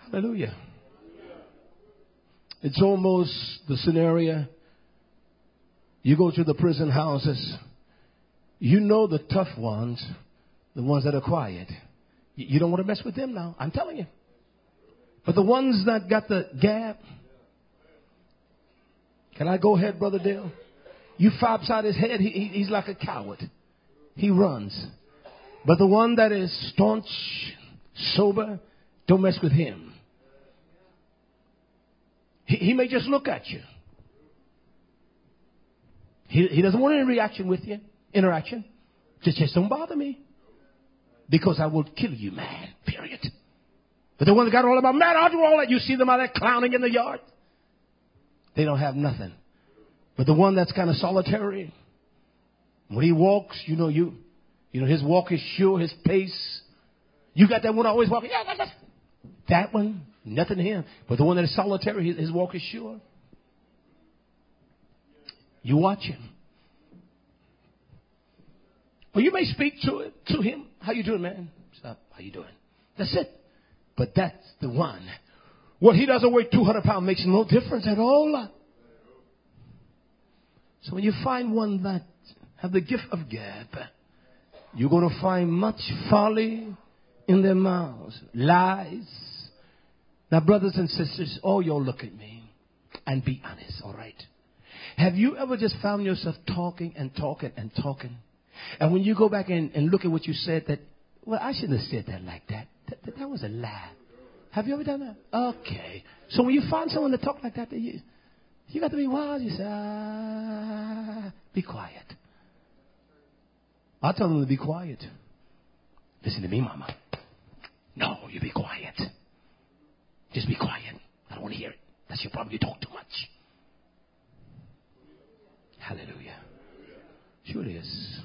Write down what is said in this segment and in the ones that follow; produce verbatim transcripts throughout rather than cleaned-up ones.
Hallelujah. It's almost the scenario. You go to the prison houses. You know the tough ones, the ones that are quiet. You don't want to mess with them now. I'm telling you. But the ones that got the gab. Can I go ahead, Brother Dale? You fire upside his head, he, he, he's like a coward. He runs. But the one that is staunch, sober, don't mess with him. He, he may just look at you. He, he doesn't want any reaction with you, interaction. Just, just don't bother me. Because I will kill you, man. Period. But the one that got all about, man, I'll do all that. You see them out there clowning in the yard. They don't have nothing. But the one that's kind of solitary, when he walks, you know, you, you know, his walk is sure, his pace. You got that one always walking. Yeah, that, that. that one, nothing to him. But the one that is solitary, his, his walk is sure. You watch him. Or you may speak to it, to him. How you doing, man? Stop. How you doing? That's it. But that's the one. Well, he doesn't weigh two hundred pounds. Makes no difference at all. So when you find one that have the gift of gab, you're going to find much folly in their mouths. Lies. Now, brothers and sisters, all y'all look at me and be honest, all right? Have you ever just found yourself talking and talking and talking? And when you go back and, and look at what you said, that, well, I shouldn't have said that like that. That, that, that was a lie. Have you ever done that? Okay. So when you find someone to talk like that, you, you got to be wise. You say, ah, be quiet. I tell them to be quiet. Listen to me, mama. No, you be quiet. Just be quiet. I don't want to hear it. That's your problem. You talk too much. Hallelujah. Sure it is.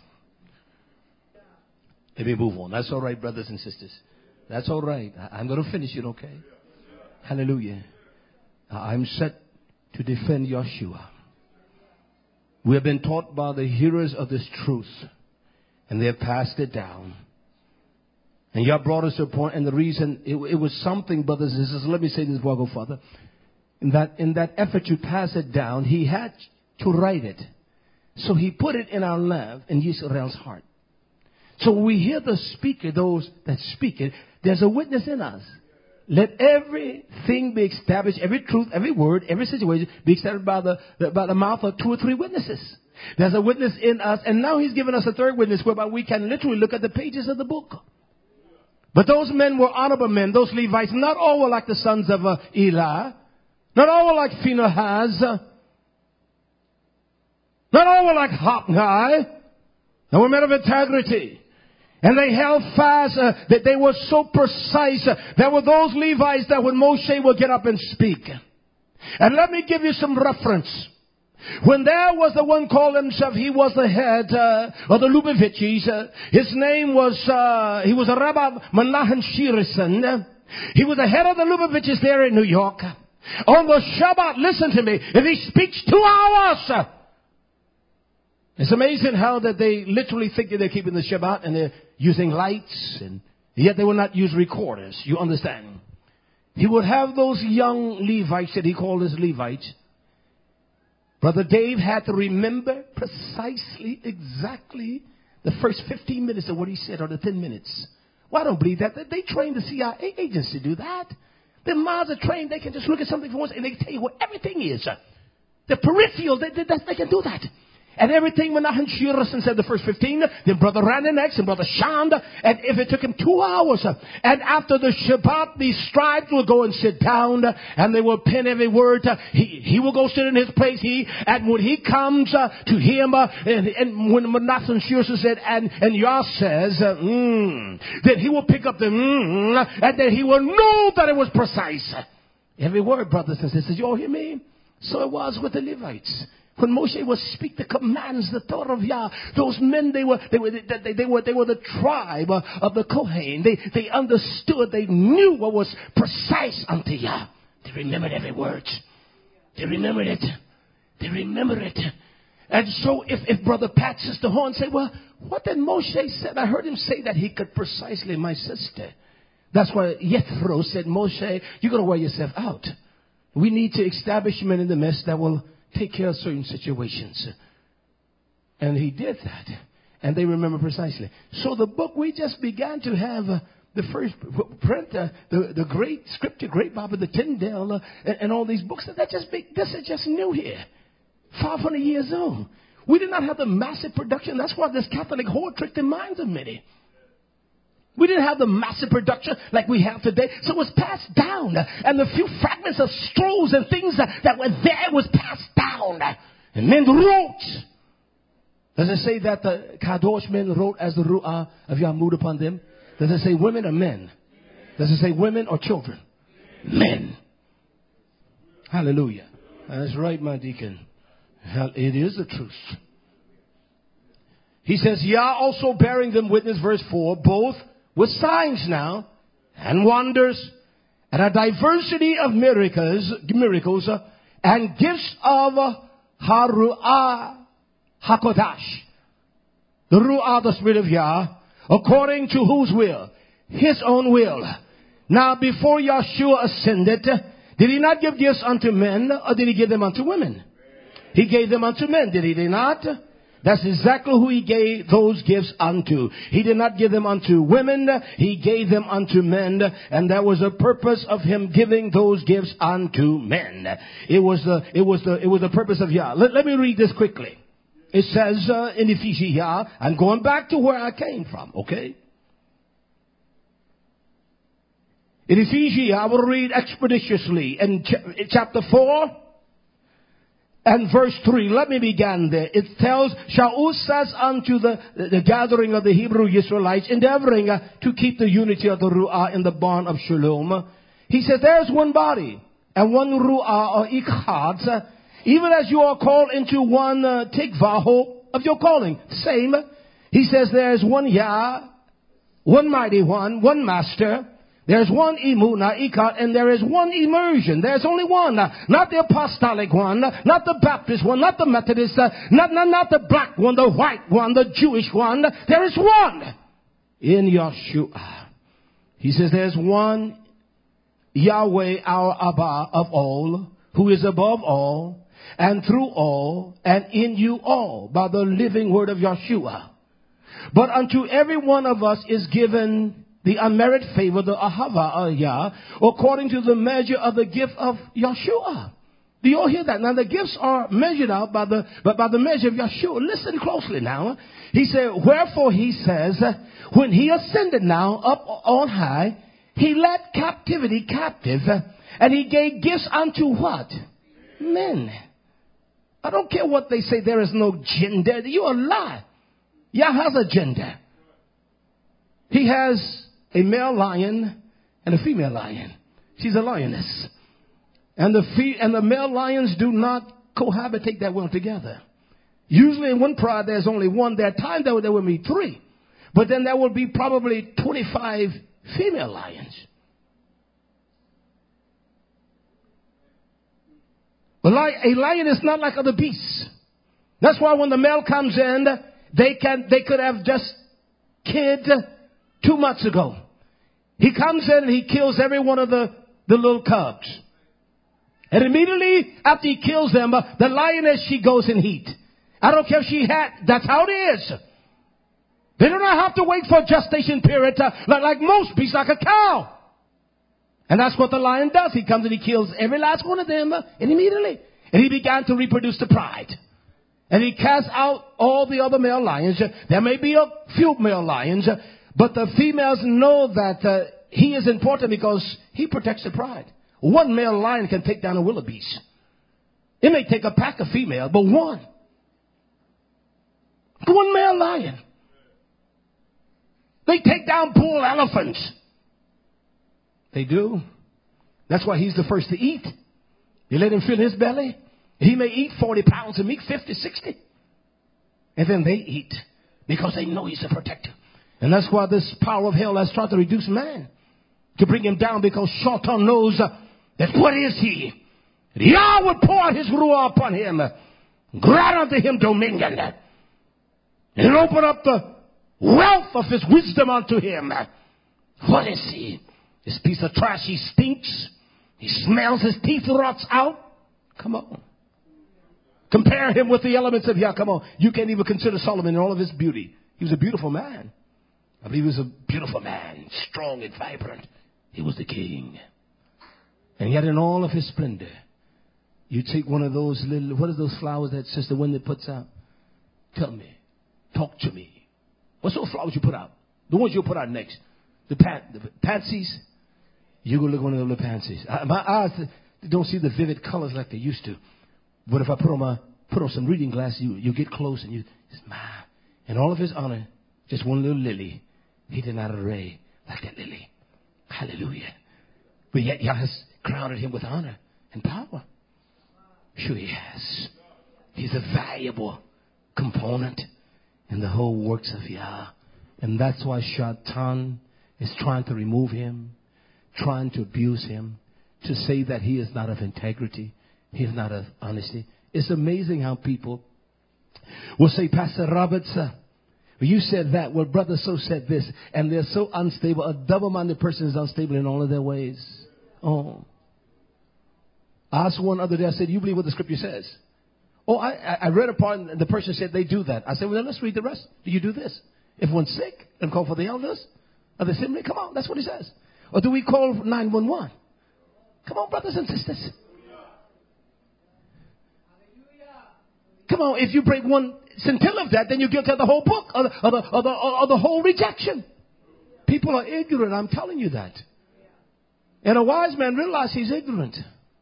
Let me move on. That's all right, brothers and sisters. That's all right. I'm going to finish it, okay? Hallelujah. I'm set to defend Yeshua. We have been taught by the hearers of this truth, and they have passed it down. And you have brought us to a point, and the reason, it, it was something, brothers and sisters, let me say this before I go further. In that, in that effort to pass it down, he had to write it. So he put it in our love, in Yisrael's heart. So when we hear the speaker, those that speak it, there's a witness in us. Let everything be established, every truth, every word, every situation be established by the, the, by the mouth of two or three witnesses. There's a witness in us, and now he's given us a third witness whereby we can literally look at the pages of the book. But those men were honorable men, those Levites. Not all were like the sons of uh, Eli. Not all were like Phinehas. Uh, not all were like Hophni. They were men of integrity. And they held fast, uh, that they were so precise. Uh, there were those Levites that when Moshe would get up and speak. And let me give you some reference. When there was the one called himself, he was the head uh, of the Lubavitchis. Uh, his name was, uh, he was a Rabbi Menahem Shirison. He was the head of the Lubavitchis there in New York. On the Shabbat, listen to me, if he speaks two hours, uh, it's amazing how that they literally think that they're keeping the Shabbat and they're using lights, and yet they will not use recorders. You understand? He would have those young Levites that he called his Levites. Brother Dave had to remember precisely, exactly the first fifteen minutes of what he said, or the ten minutes. Well, I don't believe that. They trained the C I A agents to do that. The minds are trained. They can just look at something for once and they can tell you what everything is. The peripheral, they, they, they can do that. And everything Menahem Shirison said the first fifteen, then Brother Randy next, and Brother Shand, and if it took him two hours, and after the Shabbat, these scribes will go and sit down, and they will pen every word. He, he will go sit in his place. He, and when he comes uh, to him, uh, and, and when Menahem Shirison said, and, and Yah says, uh, mm, then he will pick up the mm, and then he will know that it was precise. Every word, brothers and sisters, you all hear me? So it was with the Levites. When Moshe would speak the commands, the thought of Yah, those men, they were, they were, they, they were, they were the tribe of the Kohen. They, they understood, they knew what was precise unto Yah. They remembered every word. They remembered it. They remembered it. And so if, if Brother Pat, Sister Horn say, well, what did Moshe say? I heard him say that he could precisely, my sister. That's why Jethro said, Moshe, you're going to wear yourself out. We need to establish men in the midst that will take care of certain situations. And he did that. And they remember precisely. So the book, we just began to have uh, the first print, uh, the, the great scripture, great Bible, the Tyndale, uh, and, and all these books. That just be, this is just new here. five hundred years old. We did not have the massive production. That's why this Catholic whore tricked the minds of many. We didn't have the massive production like we have today. So it was passed down. And the few fragments of scrolls and things that, that were there was passed down. And men wrote. Does it say that the Kadosh men wrote as the Ru'ah of Yah moved upon them? Does it say women or men? Does it say women or children? Men. Hallelujah. That's right, my deacon. Hell, it is the truth. He says, Yah also bearing them witness, verse four, both with signs now and wonders and a diversity of miracles, miracles uh, and gifts of uh, Haru'ah HaKodash. The Ru'ah, the Spirit of Yah, according to whose will? His own will. Now, before Yahshua ascended, did he not give gifts unto men, or did he give them unto women? He gave them unto men, did he not? That's exactly who he gave those gifts unto. He did not give them unto women. He gave them unto men. And that was the purpose of him giving those gifts unto men. It was the, it was the, it was the purpose of Yah. Let, let me read this quickly. It says uh, in Ephesians, Yah, I'm going back to where I came from, okay? In Ephesians, I will read expeditiously in ch- chapter four. And verse three, let me begin there. It tells, Shaul says unto the, the gathering of the Hebrew Israelites, endeavoring uh, to keep the unity of the Ru'ah in the bond of Shalom. He says, there's one body and one Ru'ah or Ikhad, uh, even as you are called into one uh, Tikvah, hope of your calling. Same. He says, there's one Yah, one mighty one, one master. There's one Emunah, Ikat, and there is one immersion. There's only one. Not the apostolic one, not the Baptist one, not the Methodist, not, not, not the black one, the white one, the Jewish one. There is one in Yahshua. He says there's one Yahweh, our Abba of all, who is above all, and through all, and in you all, by the living word of Yahshua. But unto every one of us is given the unmerited favor, the ahava of Yah, according to the measure of the gift of Yahshua. Do you all hear that? Now the gifts are measured out by the, by, by the measure of Yahshua. Listen closely now. He said, wherefore he says, when he ascended now up on high, he led captivity captive, and he gave gifts unto what? Men. I don't care what they say. There is no gender. You a lie. Yah has a gender. He has a male lion and a female lion. She's a lioness. And the fe- and the male lions do not cohabitate that well together. Usually in one pride there's only one. There are times that there will be three. But then there will be probably twenty-five female lions. But a lion is not like other beasts. That's why when the male comes in, they can they could have just kid two months ago. He comes in and he kills every one of the, the little cubs. And immediately after he kills them, uh, the lioness, she goes in heat. I don't care if she had, that's how it is. They do not have to wait for a gestation period uh, like, like most beasts, like a cow. And that's what the lion does. He comes and he kills every last one of them uh, and immediately. And he began to reproduce the pride. And he casts out all the other male lions. There may be a few male lions, but the females know that uh, he is important because he protects the pride. One male lion can take down a wildebeest. It may take a pack of female, but one. One male lion. They take down bull elephants. They do. That's why he's the first to eat. You let him fill his belly. He may eat forty pounds of meat, fifty, sixty. And then they eat because they know he's a protector. And that's why this power of hell has tried to reduce man, to bring him down, because Shaitan knows uh, that what is he? Yah would pour out his ruah upon him, grant unto him dominion, and open up the wealth of his wisdom unto him. What is he? This piece of trash, he stinks. He smells, his teeth rots out. Come on. Compare him with the elements of Yah. Come on. You can't even consider Solomon in all of his beauty. He was a beautiful man. I believe he was a beautiful man, strong and vibrant. He was the king. And yet in all of his splendor, you take one of those little, what are those flowers that Sister Wendy puts out? Tell me. Talk to me. What sort of flowers you put out? The ones you'll put out next. The, pan, the pansies. You go look at one of the little pansies. I, my eyes don't see the vivid colors like they used to. But if I put on my, put on some reading glasses, you, you get close and you smile. In all of his honor, just one little lily. He did not array like that lily. Hallelujah. But yet Yah has crowned him with honor and power. Sure he has. He's a valuable component in the whole works of Yah. And that's why Shaitan is trying to remove him, trying to abuse him, to say that he is not of integrity, he is not of honesty. It's amazing how people will say, Pastor Roberts, uh, you said that, well, brother so said this, and they're so unstable. A double-minded person is unstable in all of their ways. Oh. I asked one other day, I said, you believe what the scripture says? Oh, I, I read a part, and the person said they do that. I said, well, then let's read the rest. Do you do this? If one's sick, then call for the elders of the assembly. Come on, that's what he says. Or do we call nine one one? Come on, brothers and sisters. Come on, if you break one scintilla of that, then you're guilty of the whole book, or the, or the, or the, or the whole rejection. People are ignorant, I'm telling you that. And a wise man realizes he's ignorant.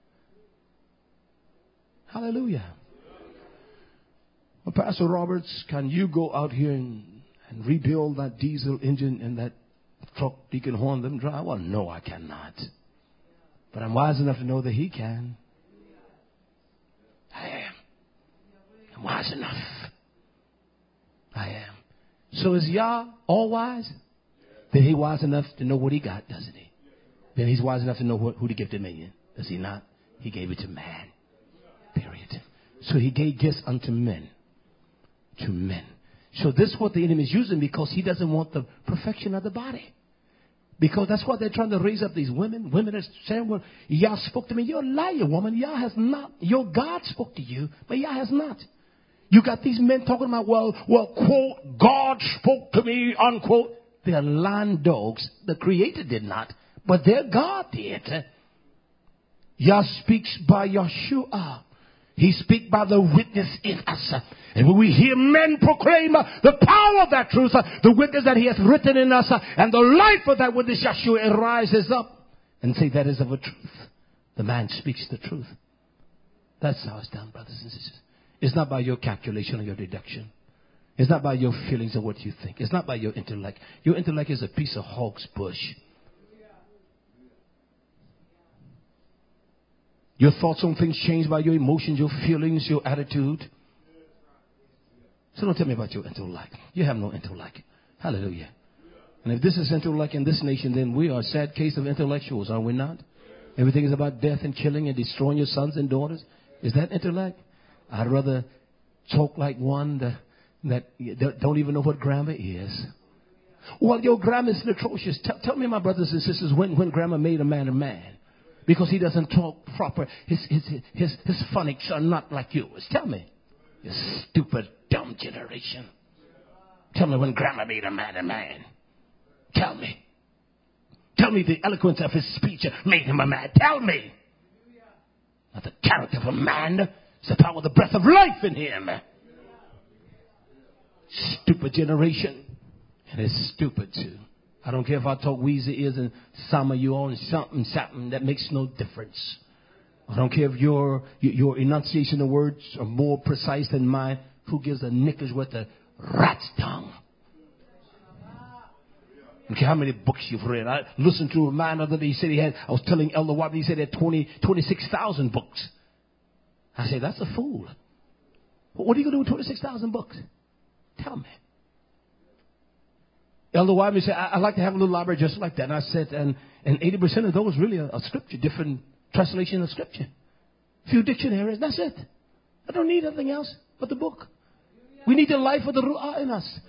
Hallelujah. Well, Pastor Roberts, can you go out here and, and rebuild that diesel engine and that truck, Deacon Horn, them drive? Well, no, I cannot. But I'm wise enough to know that he can. I am. I'm wise enough. I am. So is Yah all wise? Then he's wise enough to know what he got, doesn't he? Then he's wise enough to know what, who to give dominion. Does he not? He gave it to man. Period. So he gave gifts unto men. To men. So this is what the enemy is using, because he doesn't want the perfection of the body. Because that's why they're trying to raise up these women. Women are saying, well, Yah spoke to me. You're a liar, woman. Yah has not. Your God spoke to you, but Yah has not. You got these men talking about, well, well, quote, God spoke to me, unquote. They're lying dogs. The Creator did not, but their God did. Yah speaks by Yeshua. He speaks by the witness in us. And when we hear men proclaim uh, the power of that truth, uh, the witness that he has written in us, uh, and the life of that witness, Yeshua, rises up and say that is of a truth. The man speaks the truth. That's how it's done, brothers and sisters. It's not by your calculation or your deduction. It's not by your feelings or what you think. It's not by your intellect. Your intellect is a piece of hog's bush. Your thoughts on things change by your emotions, your feelings, your attitude. So don't tell me about your intellect. You have no intellect. Hallelujah. And if this is intellect in this nation, then we are a sad case of intellectuals, are we not? Everything is about death and killing and destroying your sons and daughters. Is that intellect? I'd rather talk like one that, that don't even know what grammar is. Well, your grammar is atrocious. Tell, tell me, my brothers and sisters, when, when grammar made a man a man. Because he doesn't talk proper. His, his, his, his phonics are not like yours. Tell me. You stupid, dumb generation. Tell me when grammar made a man a man. Tell me. Tell me the eloquence of his speech made him a man. Tell me. Not the character of a man. It's the power of the breath of life in him. Stupid generation. And it's stupid too. I don't care if I talk Weezy ears and some of you on something, something. That makes no difference. I don't care if your your enunciation of words are more precise than mine. Who gives a knickers with a rat's tongue? I don't care how many books you've read. I listened to a man other day. He said he had, I was telling Elder Watt, he said he had twenty, twenty-six thousand books. I said, that's a fool. What are you going to do with twenty-six thousand books? Tell me. Elder Wyman said, I'd like to have a little library just like that. And I said, and, and eighty percent of those really are, are scripture, different translation of scripture. A few dictionaries, that's it. I don't need anything else but the book. We need the life of the Ru'ah in us.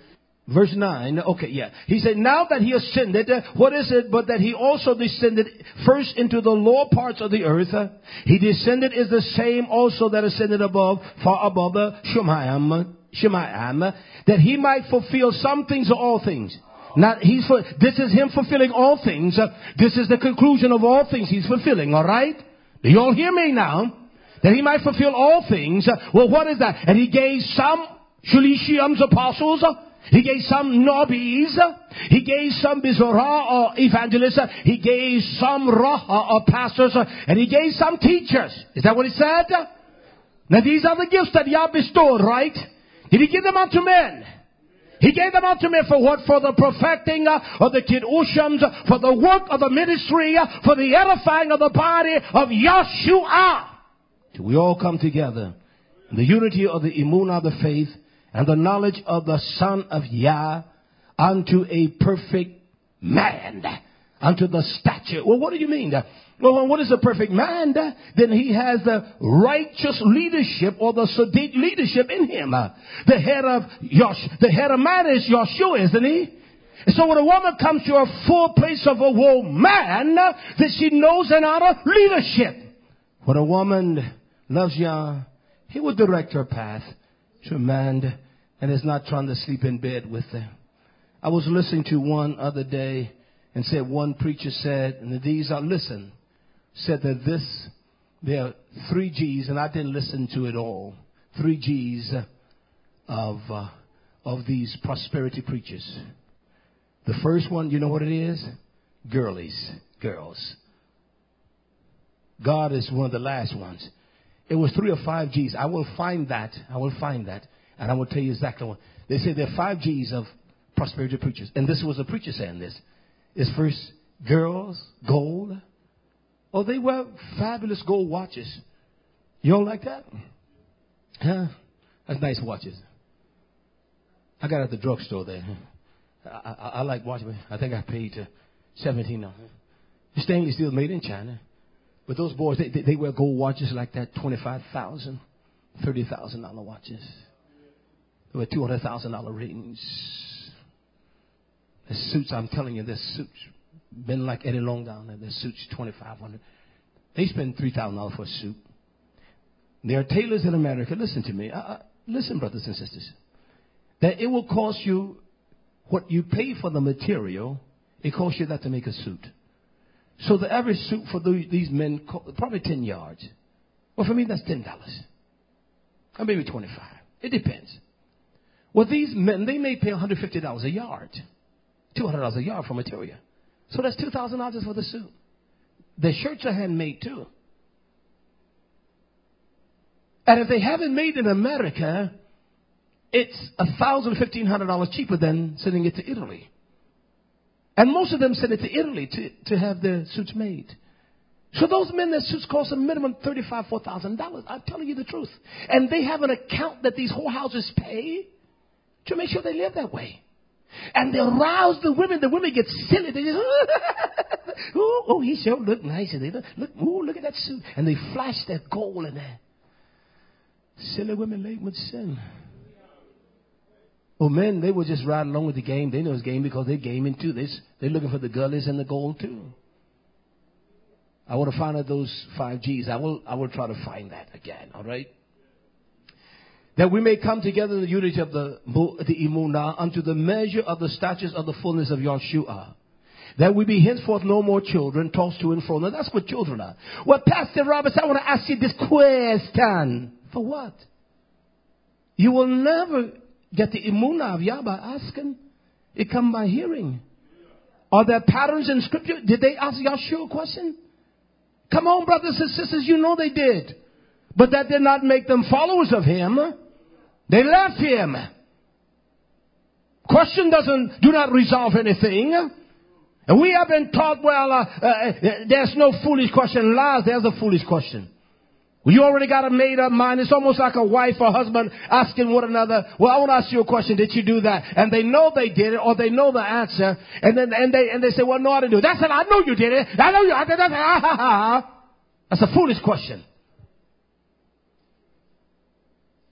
Verse nine. Okay, yeah. He said, now that he ascended, what is it but that he also descended first into the lower parts of the earth? He descended is the same also that ascended above, far above the Shemayim, Shemayim, that he might fulfill some things or all things. Not he's for, this is him fulfilling all things. This is the conclusion of all things he's fulfilling, all right? Do you all hear me now? That he might fulfill all things. Well, what is that? And he gave some Shalishim's apostles. He gave some Nobis. He gave some Bizorah or evangelists. He gave some Raha or pastors. And he gave some teachers. Is that what he said? Now these are the gifts that Yah bestowed, right? Did he give them unto men? He gave them unto men for what? For the perfecting of the Kiddushim, for the work of the ministry, for the edifying of the body of Yeshua. Till we all come together in the unity of the Emunah of the faith and the knowledge of the Son of Yah unto a perfect man, unto the stature. Well, what do you mean? Well, what is a perfect man? Then he has the righteous leadership or the sedate leadership in him. The head of Yosh, the head of man is Yeshua, isn't he? And so when a woman comes to a full place of a woman, then she knows and honor leadership. When a woman loves Yah, he will direct her path to a man and is not trying to sleep in bed with them. I was listening to one other day and said one preacher said, and these are, listen, said that this, there are three G's, and I didn't listen to it all, three G's of, uh, of these prosperity preachers. The first one, you know what it is? Girlies, girls. God is one of the last ones. It was three or five G's. I will find that. I will find that. And I will tell you exactly what. They say there are five G's of prosperity preachers. And this was a preacher saying this. It's first, girls, gold. Oh, they wear fabulous gold watches. You don't like that? Huh? That's nice watches. I got it at the drugstore there. I, I, I like watches. I think I paid uh, seventeen dollars. Stainless steel made in China. But those boys, they, they, they wear gold watches like that, twenty-five thousand dollars, thirty thousand dollars watches. They wear two hundred thousand dollars rings. The suits, I'm telling you, the suits, been like Eddie Long down there, the suits twenty-five hundred dollars. They spend three thousand dollars for a suit. There are tailors in America, listen to me, uh, listen brothers and sisters, that it will cost you what you pay for the material, it costs you that to make a suit. So the average suit for these men, probably ten yards. Well, for me, that's ten dollars. Or maybe twenty-five dollars. It depends. Well, these men, they may pay one hundred fifty dollars a yard. two hundred dollars a yard for material. So that's two thousand dollars for the suit. The shirts are handmade too. And if they haven't made in America, it's one thousand dollars, fifteen hundred dollars cheaper than sending it to Italy. And most of them send it to Italy to, to have their suits made. So those men, their suits cost a minimum thirty-five thousand dollars, four thousand dollars. I'm telling you the truth. And they have an account that these whorehouses pay to make sure they live that way. And they arouse the women. The women get silly. They just, oh, oh, he sure look nice. And they look, oh, look at that suit. And they flash that gold in there. Silly women laden with sin. Well, men, they were just riding along with the game. They know it's game because they're gaming too. They, they're looking for the gullies and the gold too. I want to find out those five G's. I will, I will try to find that again, all right? That we may come together in the unity of the, the Emunah unto the measure of the statures of the fullness of Yeshua. That we be henceforth no more children, tossed to and fro. Now that's what children are. Well, Pastor Roberts, I want to ask you this question. For what? You will never get the Emunah of Yah by asking. It come by hearing. Are there patterns in Scripture? Did they ask Yeshua a question? Come on, brothers and sisters, you know they did. But that did not make them followers of Him. They left Him. Question doesn't, do not resolve anything. And we have been taught, well, uh, uh, there's no foolish question. Lies, there's a foolish question. Well, you already got a made up mind. It's almost like a wife or husband asking one another, well, I want to ask you a question. Did you do that? And they know they did it, or they know the answer. And then, and they, and they say, well, no, I didn't do it. That's it. I know you did it. I know you, I did that. Ah, ha, ha. That's a foolish question.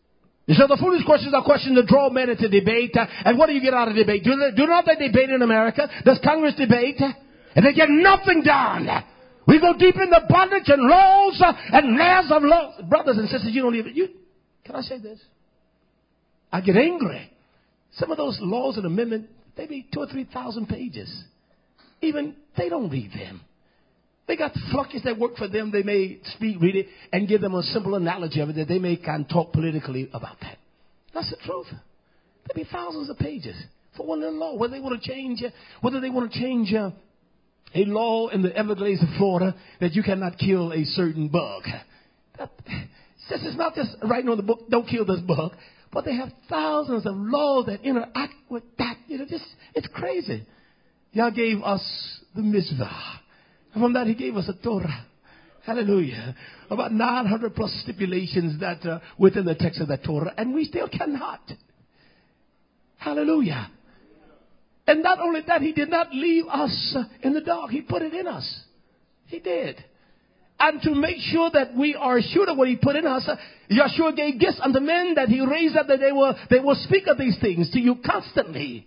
And so the foolish questions are questions that draw men into debate. Uh, and what do you get out of debate? Do, they, do not they debate in America? Does Congress debate? And they get nothing done. We go deep into bondage and laws uh, and layers of laws. Brothers and sisters, you don't even... You, can I say this? I get angry. Some of those laws and amendments, they be two or three thousand pages. Even they don't read them. They got flunkies that work for them. They may speak, read it, and give them a simple analogy of it that they may can talk politically about that. That's the truth. There'll be thousands of pages for one little law. Whether they want to change, uh, whether they want to change uh, a law in the Everglades of Florida that you cannot kill a certain bug. That, this is not just writing on the book, don't kill this bug, but they have thousands of laws that interact with that. You know, just it's crazy. Yah gave us the mitzvah. And from that, he gave us a Torah. Hallelujah. About nine hundred plus stipulations that uh, within the text of that Torah. And we still cannot. Hallelujah. And not only that, he did not leave us uh, in the dark. He put it in us. He did. And to make sure that we are sure of what he put in us, uh, Yeshua gave gifts unto men that he raised up that they will, they will speak of these things to you constantly.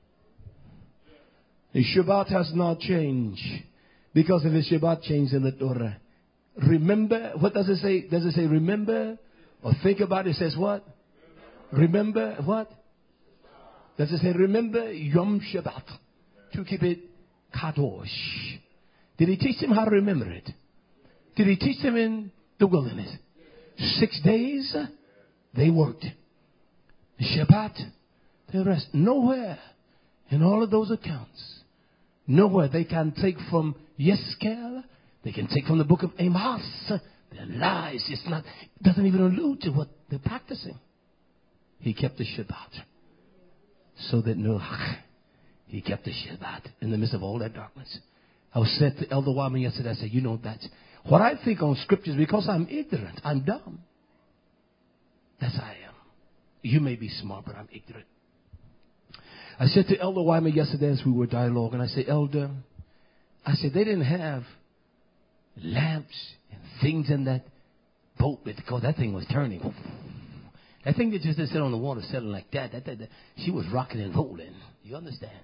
The Shabbat has not changed. Because if the Shabbat changed in the Torah. Remember, what does it say? Does it say remember? Or think about it? It says what? Remember what? Does it say remember Yom Shabbat? To keep it kadosh. Did he teach them how to remember it? Did he teach them in the wilderness? Six days they worked. The Shabbat they rest. Nowhere in all of those accounts. Nowhere they can take from Yeskel. They can take from the book of Amos. Their lies. It's not, it doesn't even allude to what they're practicing. He kept the Shabbat. So that Noach, he kept the Shabbat in the midst of all that darkness. I was said to Elder Wyman yesterday, I said, you know, that's what I think on scriptures because I'm ignorant. I'm dumb. That's I am. You may be smart, but I'm ignorant. I said to Elder Wyman yesterday as we were dialoguing, I said, Elder, I said, they didn't have lamps and things in that boat because that thing was turning. That thing that just didn't sit on the water settling like that. That, that, that. She was rocking and rolling. You understand?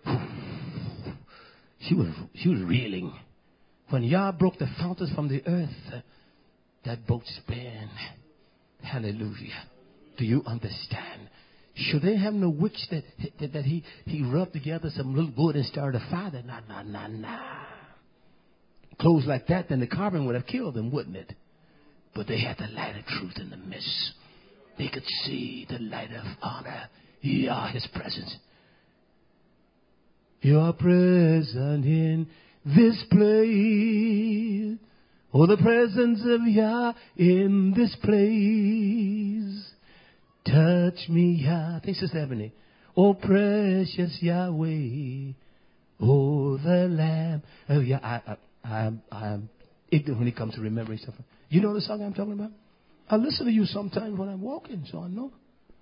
She was, she was reeling. When Yah broke the fountains from the earth, that boat spun. Hallelujah. Do you understand? Should they have no witch that, that, that he, he rubbed together some little wood and started a fire? Nah, nah, nah, nah. Clothes like that, then the carbon would have killed them, wouldn't it? But they had the light of truth in the mist. They could see the light of honor. Yah, his presence. You are present in this place. Oh, the presence of Yah in this place. Touch me, Yah. Thanks, Sister Ebony. Oh, precious Yahweh. Oh, the Lamb of Yah. I, I, I'm, I'm ignorant when it comes to remembering stuff. You know the song I'm talking about? I listen to you sometimes when I'm walking, so I know.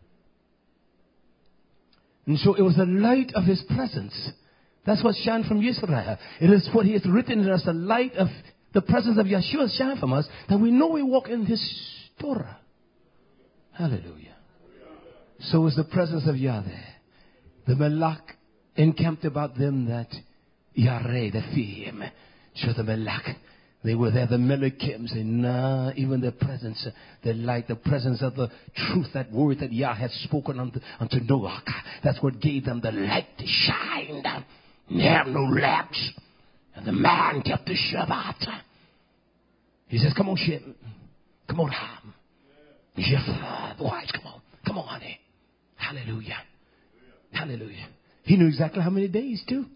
And so it was the light of his presence. That's what shine from Yisrael. It is what he has written in us, the light of the presence of Yeshua shine from us, that we know we walk in his Torah. Hallelujah. So is the presence of Yahweh. The Malach encamped about them that Yareh, that fear him. So the Malach, they were there, the Melikim, saying, nah, even the presence, the light, the presence of the truth, that word that Yah had spoken unto, unto Noah. That's what gave them the light to shine. They have no lamps. And the man kept the Shabbat. He says, come on, Shem. Come on, Ham. Jeff, boys, come on. Come on, honey. Hallelujah. Hallelujah. He knew exactly how many days, too.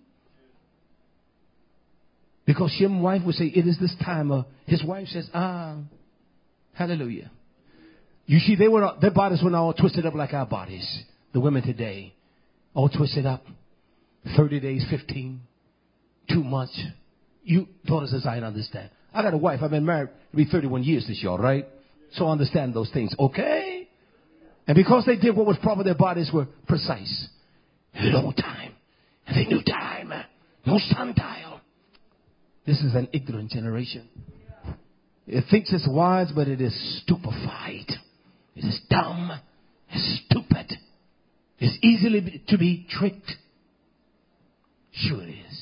Because Shem's wife would say, it is this time. Uh, his wife says, ah, hallelujah. You see, they were, their bodies were not all twisted up like our bodies. The women today, all twisted up. thirty days, fifteen, two months. You daughters as I understand. I got a wife. I've been married to be thirty-one years this year, right? So I understand those things. Okay? And because they did what was proper, their bodies were precise. Long time. And they knew time. No sundial. This is an ignorant generation. It thinks it's wise, but it is stupefied. It is dumb. It's stupid. It's easily to be tricked. Sure it is.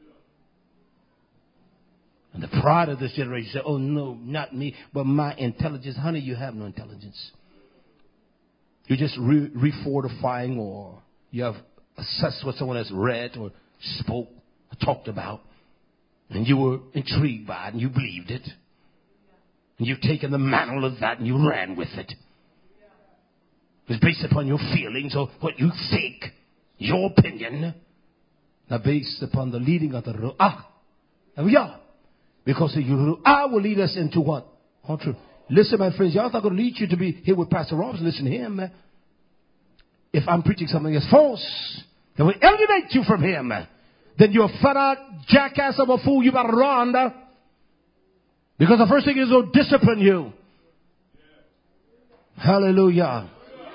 And the pride of this generation said, oh no, not me, but my intelligence. Honey, you have no intelligence. You're just re- refortifying, or you have assessed what someone has read or spoke or talked about. And you were intrigued by it and you believed it. And you've taken the mantle of that and you ran with it. It's based upon your feelings or what you think, your opinion. Now based upon the leading of the Ru'ah. There we are. Because the Ru'ah will lead us into what? All truth. Listen, my friends, y'all not going to lead you to be here with Pastor Robinson. Listen to him. Man. If I'm preaching something that's false, that will alienate you from him, then you're a fat out jackass of a fool. You better run. Because the first thing is to discipline you. Hallelujah.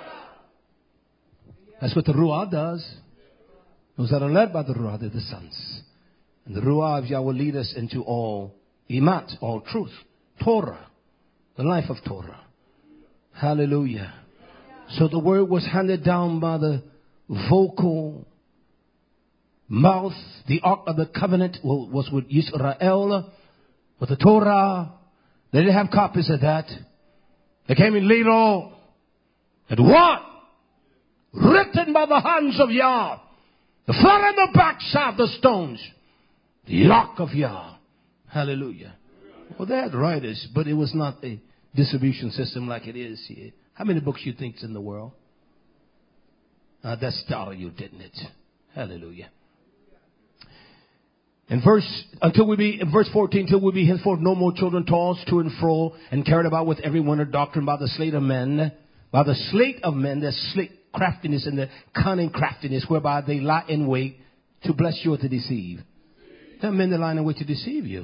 That's what the Ru'ah does. Those that are led by the Ru'ah, they're the sons. And the Ru'ah of Yah will lead us into all Imat, all truth. Torah. The life of Torah. Hallelujah. So the word was handed down by the vocal mouth. The Ark of the Covenant was with Israel, with the Torah. They didn't have copies of that. They came in later. And what? Written by the hands of Yah. The front and the back side, the stones. The Ark of Yah. Hallelujah. Well, they had writers, but it was not a distribution system like it is here. How many books you think's in the world? Uh, that startled you, didn't it? Hallelujah. In verse, until we be, in verse fourteen, till we be henceforth no more children tossed to and fro and carried about with every wind of doctrine by the sleight of men. By the sleight of men, there's slick craftiness and the cunning craftiness whereby they lie in wait to bless you or to deceive. There are men that lie in wait to deceive you.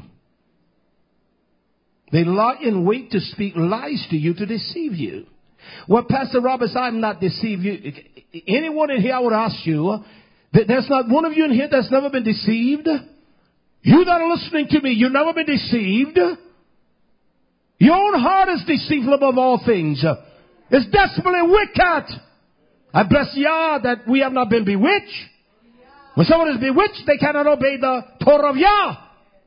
They lie in wait to speak lies to you, to deceive you. Well, Pastor Roberts, I'm not deceived you. Anyone in here, I would ask you, that there's not one of you in here that's never been deceived. You that are listening to me, you've never been deceived. Your own heart is deceitful above all things. It's desperately wicked. I bless Yah that we have not been bewitched. When someone is bewitched, they cannot obey the Torah of Yah.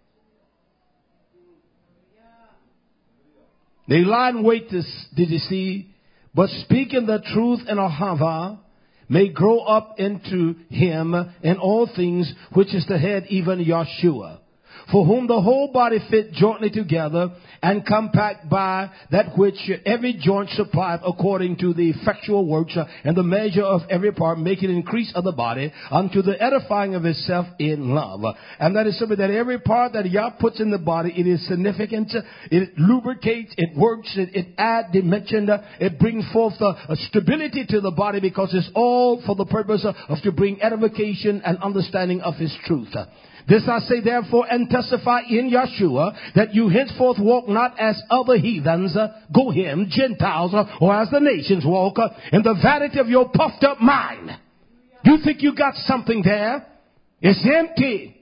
They lie in wait to, to deceive, but speaking the truth in ahava may grow up into him in all things, which is the head, even Yeshua, for whom the whole body fit jointly together and compact by that which every joint supplieth according to the effectual works and the measure of every part, making increase of the body unto the edifying of itself in love. And that is simply that every part that Yah puts in the body, it is significant, it lubricates, it works, it, it adds dimension, it brings forth a stability to the body, because it's all for the purpose of, of to bring edification and understanding of His truth. This I say therefore and testify in Yeshua, that you henceforth walk not as other heathens, uh, Goyim, Gentiles, uh, or as the nations walk, uh, in the vanity of your puffed up mind. You think you got something there? It's empty.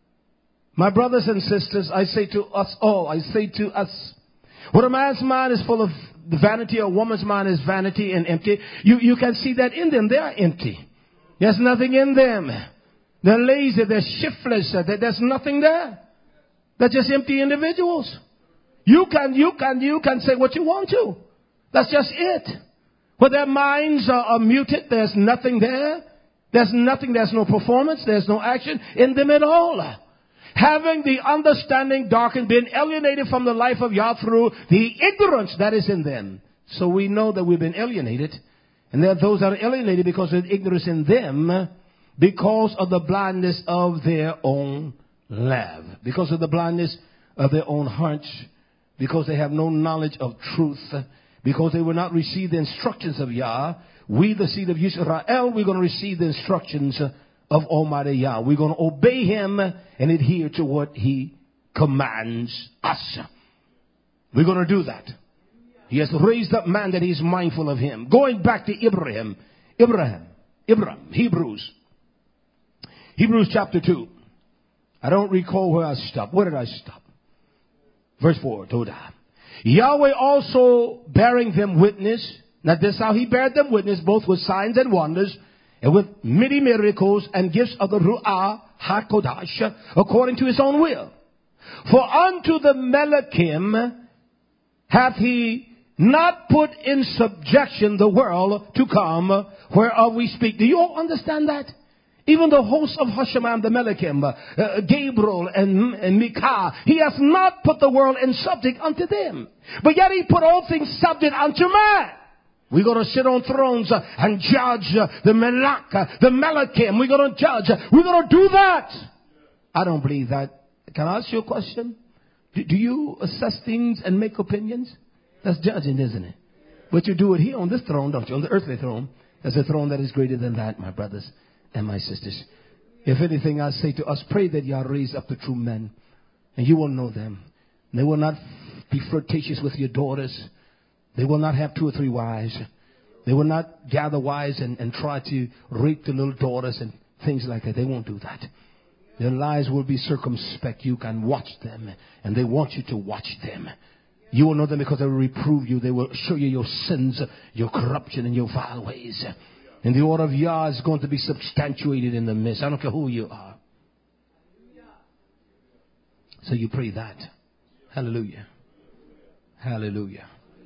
My brothers and sisters, I say to us all, I say to us, when a man's mind is full of vanity, a woman's mind is vanity and empty, you, you can see that in them. They are empty. There's nothing in them. They're lazy, they're shiftless, there's nothing there. They're just empty individuals. You can, you can, you can say what you want to. That's just it. When their minds are, are muted, there's nothing there. There's nothing, there's no performance, there's no action in them at all. Having the understanding darkened, being alienated from the life of Yah through the ignorance that is in them. So we know that we've been alienated. And there are those that are alienated because of the ignorance in them, because of the blindness of their own love, because of the blindness of their own hearts, because they have no knowledge of truth, because they will not receive the instructions of Yah. We, the seed of Yisrael, we're going to receive the instructions of Almighty Yah. We're going to obey Him and adhere to what He commands us. We're going to do that. He has raised up man that He's mindful of him. Going back to Abraham, Abraham, Abraham, Hebrews. Hebrews chapter two. I don't recall where I stopped. Where did I stop? Verse four. Todah. Yahweh also bearing them witness, Now this how he bare them witness, both with signs and wonders, and with many miracles and gifts of the Ruach HaKodesh, according to his own will. For unto the Melachim hath he not put in subjection the world to come, whereof we speak. Do you all understand that? Even the host of Hasheman, the Melachim, uh, Gabriel and, and Micah, he has not put the world in subject unto them. But yet he put all things subject unto man. We're going to sit on thrones uh, and judge uh, the Melach, uh, the Melachim. We're going to judge. Uh, we're going to do that. I don't believe that. Can I ask you a question? Do, do you assess things and make opinions? That's judging, isn't it? But you do it here on this throne, don't you? On the earthly throne. There's a throne that is greater than that, my brothers and my sisters. If anything, I say to us, pray that Yah raise up the true men. And you will know them. They will not be flirtatious with your daughters. They will not have two or three wives. They will not gather wives and, and try to rape the little daughters and things like that. They won't do that. Their lives will be circumspect. You can watch them, and they want you to watch them. You will know them because they will reprove you. They will show you your sins, your corruption, and your vile ways. And the order of Yah is going to be substantiated in the midst. I don't care who you are. So you pray that. Hallelujah. Hallelujah.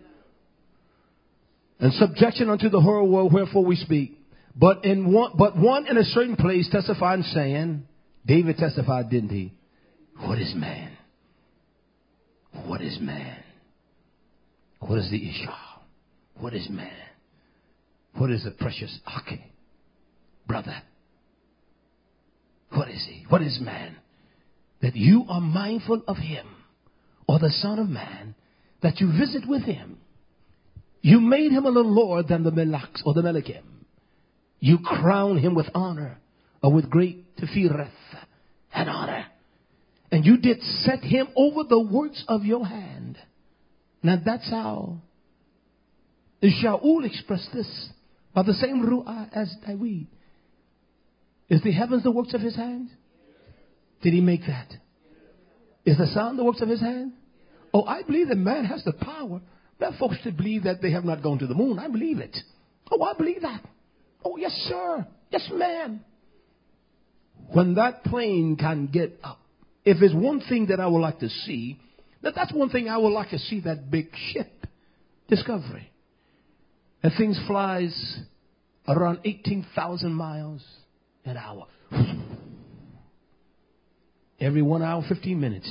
And subjection unto the whole world, wherefore we speak. But in one, but one in a certain place testified, saying, David testified, didn't he? What is man? What is man? What is the Ishah? What is man? What is the precious Aki? Brother. What is he? What is man? That you are mindful of him, or the Son of Man, that you visit with him. You made him a little lower than the Melachs or the Melachim. You crown him with honor, or with great tefireth and honor. And you did set him over the works of your hand. Now that's how Shaul expressed this. By the same Ru'ah as David. Is the heavens the works of his hand? Did he make that? Is the sun the works of his hand? Oh, I believe that man has the power. There are folks that believe that they have not gone to the moon. I believe it. Oh, I believe that. Oh, yes, sir. Yes, ma'am. When that plane can get up, if there's one thing that I would like to see, that that's one thing I would like to see, that big ship, Discovery. That thing flies around eighteen thousand miles an hour. Every one hour, fifteen minutes.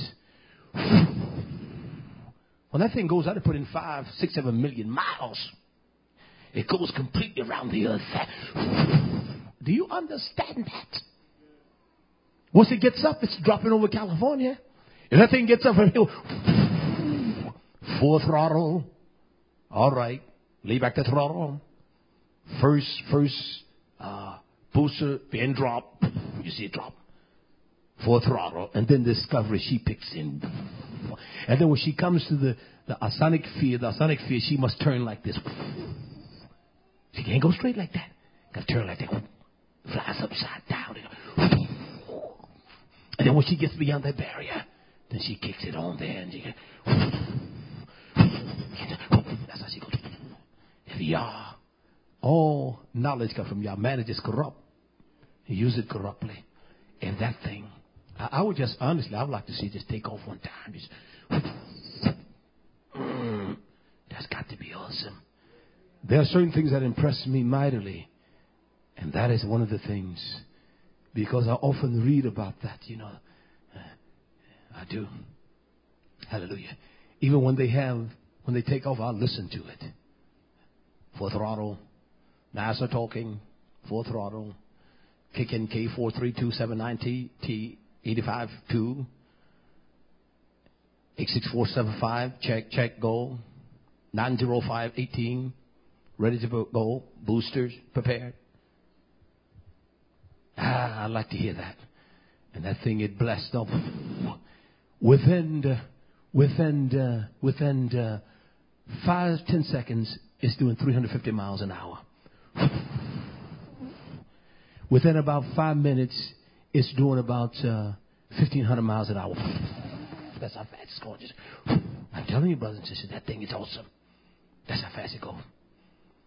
When that thing goes out, to put in five, six, seven million miles. It goes completely around the earth. Do you understand that? Once it gets up, it's dropping over California. If that thing gets up from here, full throttle. All right. Lay back the throttle. First, first, uh, booster, then drop. You see it drop. Full throttle. And then Discovery, she picks in. And then when she comes to the, the Asonic field, the Asonic field, she must turn like this. She can't go straight like that. Got to turn like that. Flies upside down. And then when she gets beyond that barrier, then she kicks it on there. And she can, that's how she goes. If Yah, all knowledge comes from Yah. Man is just corrupt. He uses it corruptly. And that thing, I, I would just, honestly, I would like to see it just take off one time. Just, mm, that's got to be awesome. There are certain things that impress me mightily. And that is one of the things. Because I often read about that, you know. I do. Hallelujah. Even when they have, when they take off, I'll listen to it. Full throttle. NASA talking. Full throttle. Kick in K four three two seven nine T T eighty-five two. eight six four seven five. Check, check, go. nine zero five eighteen. Ready to go. Boosters prepared. Ah, I like to hear that. And that thing, it blessed up. Within, uh, within, uh, within uh, five, ten seconds, it's doing three hundred fifty miles an hour. Within about five minutes, it's doing about uh, fifteen hundred miles an hour. That's how fast it's going. Just, I'm telling you, brothers and sisters, that thing is awesome. That's how fast it goes.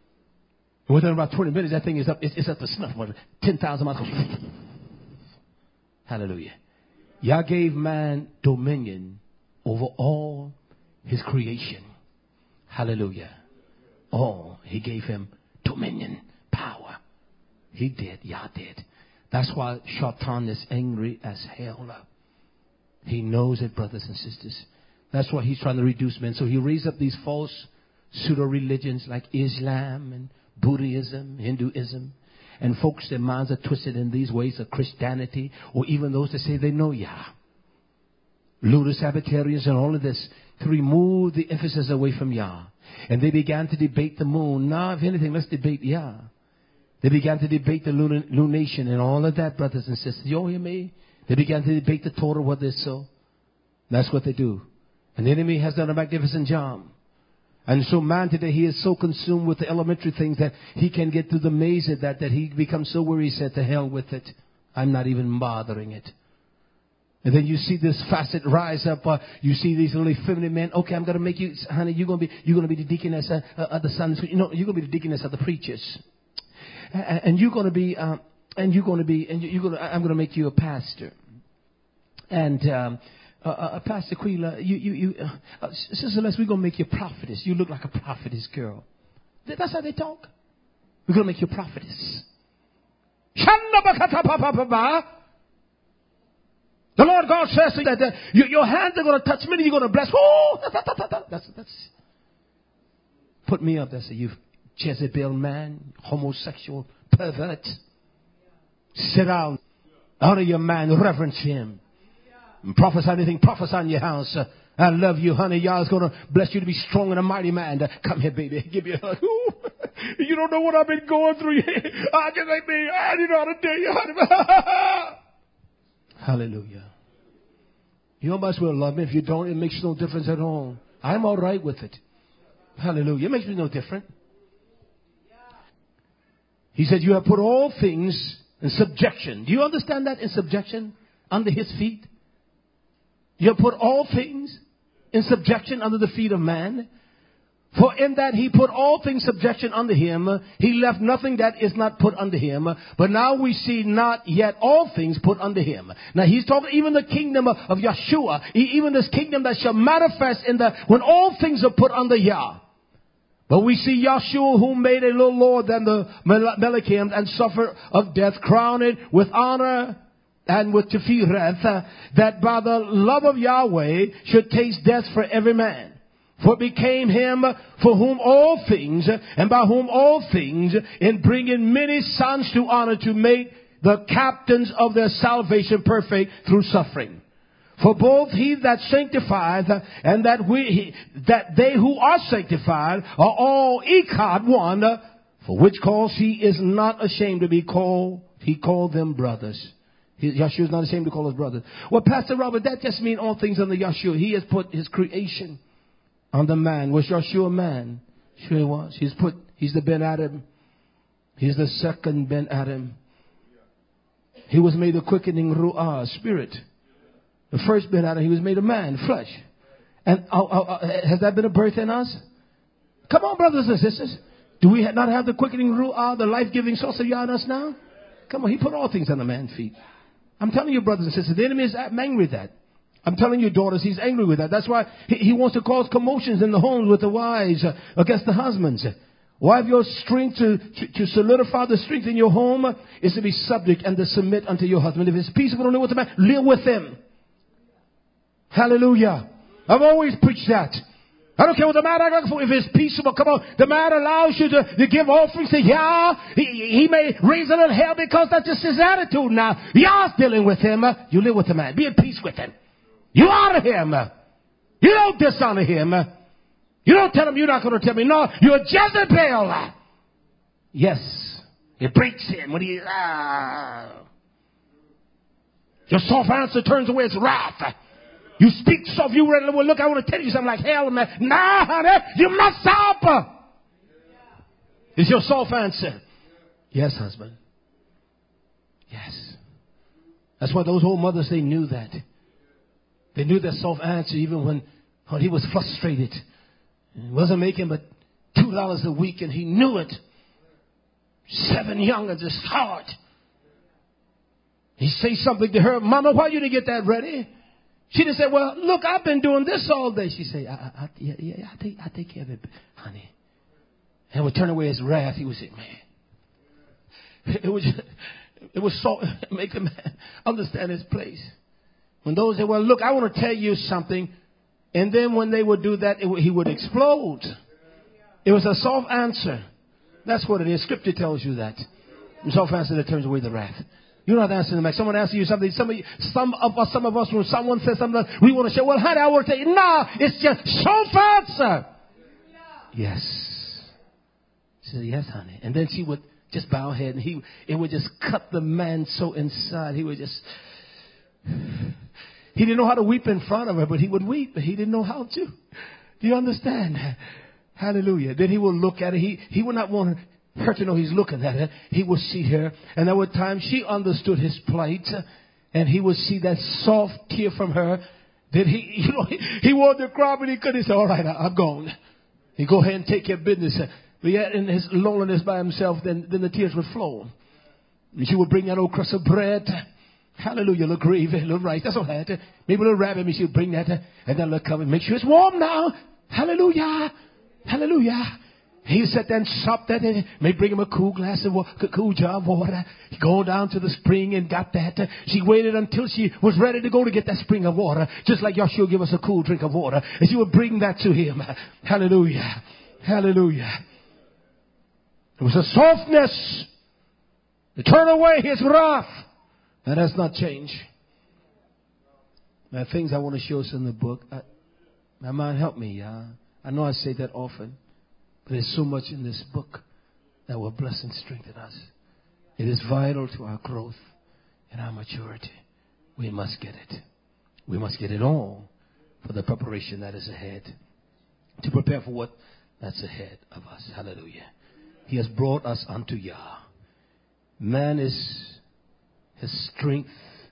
And within about twenty minutes, that thing is up. It's, it's at the snuff. ten thousand miles. Hallelujah. Yah gave man dominion over all his creation. Hallelujah. All. He gave him dominion, power. He did. Yah did. That's why Shaitan is angry as hell. He knows it, brothers and sisters. That's why he's trying to reduce men. So he raised up these false pseudo-religions like Islam and Buddhism, Hinduism. And folks, their minds are twisted in these ways of Christianity, or even those that say they know Yah. Lunar Sabbatarians and all of this to remove the emphasis away from Yah. And they began to debate the moon. Now, if anything, let's debate Yah. They began to debate the lunar, lunation and all of that, brothers and sisters. You all hear me? They began to debate the Torah, whether it's so. That's what they do. And the enemy has done a magnificent job. And so man today, he is so consumed with the elementary things that he can get through the maze of that, that he becomes so weary, he said, to hell with it. I'm not even bothering it. And then you see this facet rise up. Uh, you see these little feminine men. Okay, I'm going to make you, honey, you're going to be, you're going to be the deaconess uh, uh, of the Sunday school. You know, you're going to be the deaconess of the preachers. And, and you're going to be, um, and you're going to be, and you're going to, I'm going to make you a pastor. And, um, Uh, uh, Pastor Quila, you, you, you, uh, uh, Sister Les, we're going to make you a prophetess. You look like a prophetess girl. That's how they talk. We're going to make you a prophetess. The Lord God says that, that you, your hands are going to touch me and you're going to bless. Oh, that's, that's, put me up. That's a you Jezebel man, homosexual pervert. Sit down. Honor your man. Reverence him. Prophesy anything, prophesy in your house. Uh, I love you, honey. Yah's going to bless you to be strong and a mighty man. Uh, come here, baby. Give me a hug. Ooh, you don't know what I've been going through. I just like me. I didn't know how to tell you, honey. Hallelujah. You might as well love me. If you don't, it makes no difference at all. I'm all right with it. Hallelujah. It makes me no different. He said, you have put all things in subjection. Do you understand that? In subjection? Under his feet? You have put all things in subjection under the feet of man. For in that he put all things subjection under him, he left nothing that is not put under him. But now we see not yet all things put under him. Now he's talking even the kingdom of, of Yeshua, even this kingdom that shall manifest in the, when all things are put under Yah. But we see Yeshua, who made a little lower than the Melechim and suffered of death, crowned with honor and with Tefireth, uh, that by the love of Yahweh should taste death for every man. For it became him for whom all things, and by whom all things, in bringing many sons to honor, to make the captains of their salvation perfect through suffering. For both he that sanctifieth and that we, that they who are sanctified are all echad one, for which cause he is not ashamed to be called, he called them brothers. Yeshua is not ashamed to call us brothers. Well, Pastor Robert, that just means all things under Yeshua. He has put his creation under man. Was Yeshua a man? Sure he was. He's put, he's the Ben Adam. He's the second Ben Adam. He was made a quickening ruah, spirit. The first Ben Adam, he was made a man, flesh. And uh, uh, has that been a birth in us? Come on, brothers and sisters. Do we not have the quickening ruah, the life-giving source of Yah in us now? Come on, he put all things under man's feet. I'm telling you, brothers and sisters, the enemy is angry with that. I'm telling you, daughters, he's angry with that. That's why he, he wants to cause commotions in the homes with the wives uh, against the husbands. Wife, your strength to, to, to solidify the strength in your home is to be subject and to submit unto your husband. If it's peaceable, don't live with the man, live with him. Hallelujah. I've always preached that. I don't care what the man, if it's peaceable, come on. The man allows you to, to give offerings to Yah. He, he may raise a little hell because that's just his attitude now. Yah's dealing with him. You live with the man. Be at peace with him. You honor him. You don't dishonor him. You don't tell him you're not going to tell me. No, you're Jezebel. Yes. It breaks him when he, ah. Your soft answer turns away its wrath. You speak soft, you ready, well, look, I want to tell you something like hell, man. Nah, honey, you must stop. Is your soft answer? Yes, husband. Yes. That's why those old mothers, they knew that. They knew that soft answer even when, when he was frustrated. He wasn't making but two dollars a week and he knew it. Seven young'uns is hard. He say something to her. Mama, why you didn't get that ready? She just said, well, look, I've been doing this all day. She said, I, I, I, yeah, yeah, I take, I take care of it, honey. And would turn away his wrath. He would say, man, it was, it was so, make a man understand his place. When those say, well, look, I want to tell you something. And then when they would do that, it, he would explode. It was a soft answer. That's what it is. Scripture tells you that. A soft answer that turns away the wrath. You don't have to answer them back. Someone asks you something. Some of, you, some of us, some of us, when someone says something, we want to say, well, honey, I want to tell you. No, it's just soft answer. Yes. She said, yes, honey. And then she would just bow her head, and he, it would just cut the man so inside. He would just, he didn't know how to weep in front of her, but he would weep, but he didn't know how to. Do you understand? Hallelujah. Then he would look at her. He, he would not want her to know he's looking at her. He would see her. And there were times she understood his plight. And he would see that soft tear from her. Then he, you know, he, he wanted to cry, but he couldn't. He said, all right, I'm gone. He go ahead and take your business. But yet in his loneliness by himself, then, then the tears would flow. And she would bring that old crust of bread. Hallelujah, a little gravy, a little rice. That's all that. Maybe a little rabbit. She would bring that. And then look come and make sure it's warm now. Hallelujah. Hallelujah. He sat there and sopped that and may bring him a cool glass of water, cool jar of water. He go down to the spring and got that. She waited until she was ready to go to get that spring of water. Just like Yahshua give us a cool drink of water. And she would bring that to him. Hallelujah. Hallelujah. It was a softness to turn away his wrath. That has not changed. There are things I want to show us in the book. I, my mind, help me, y'all. I know I say that often, but there's so much in this book that will bless and strengthen us. It is vital to our growth and our maturity. We must get it. We must get it all for the preparation that is ahead. To prepare for what that's ahead of us. Hallelujah. He has brought us unto Yah. Man is his strength.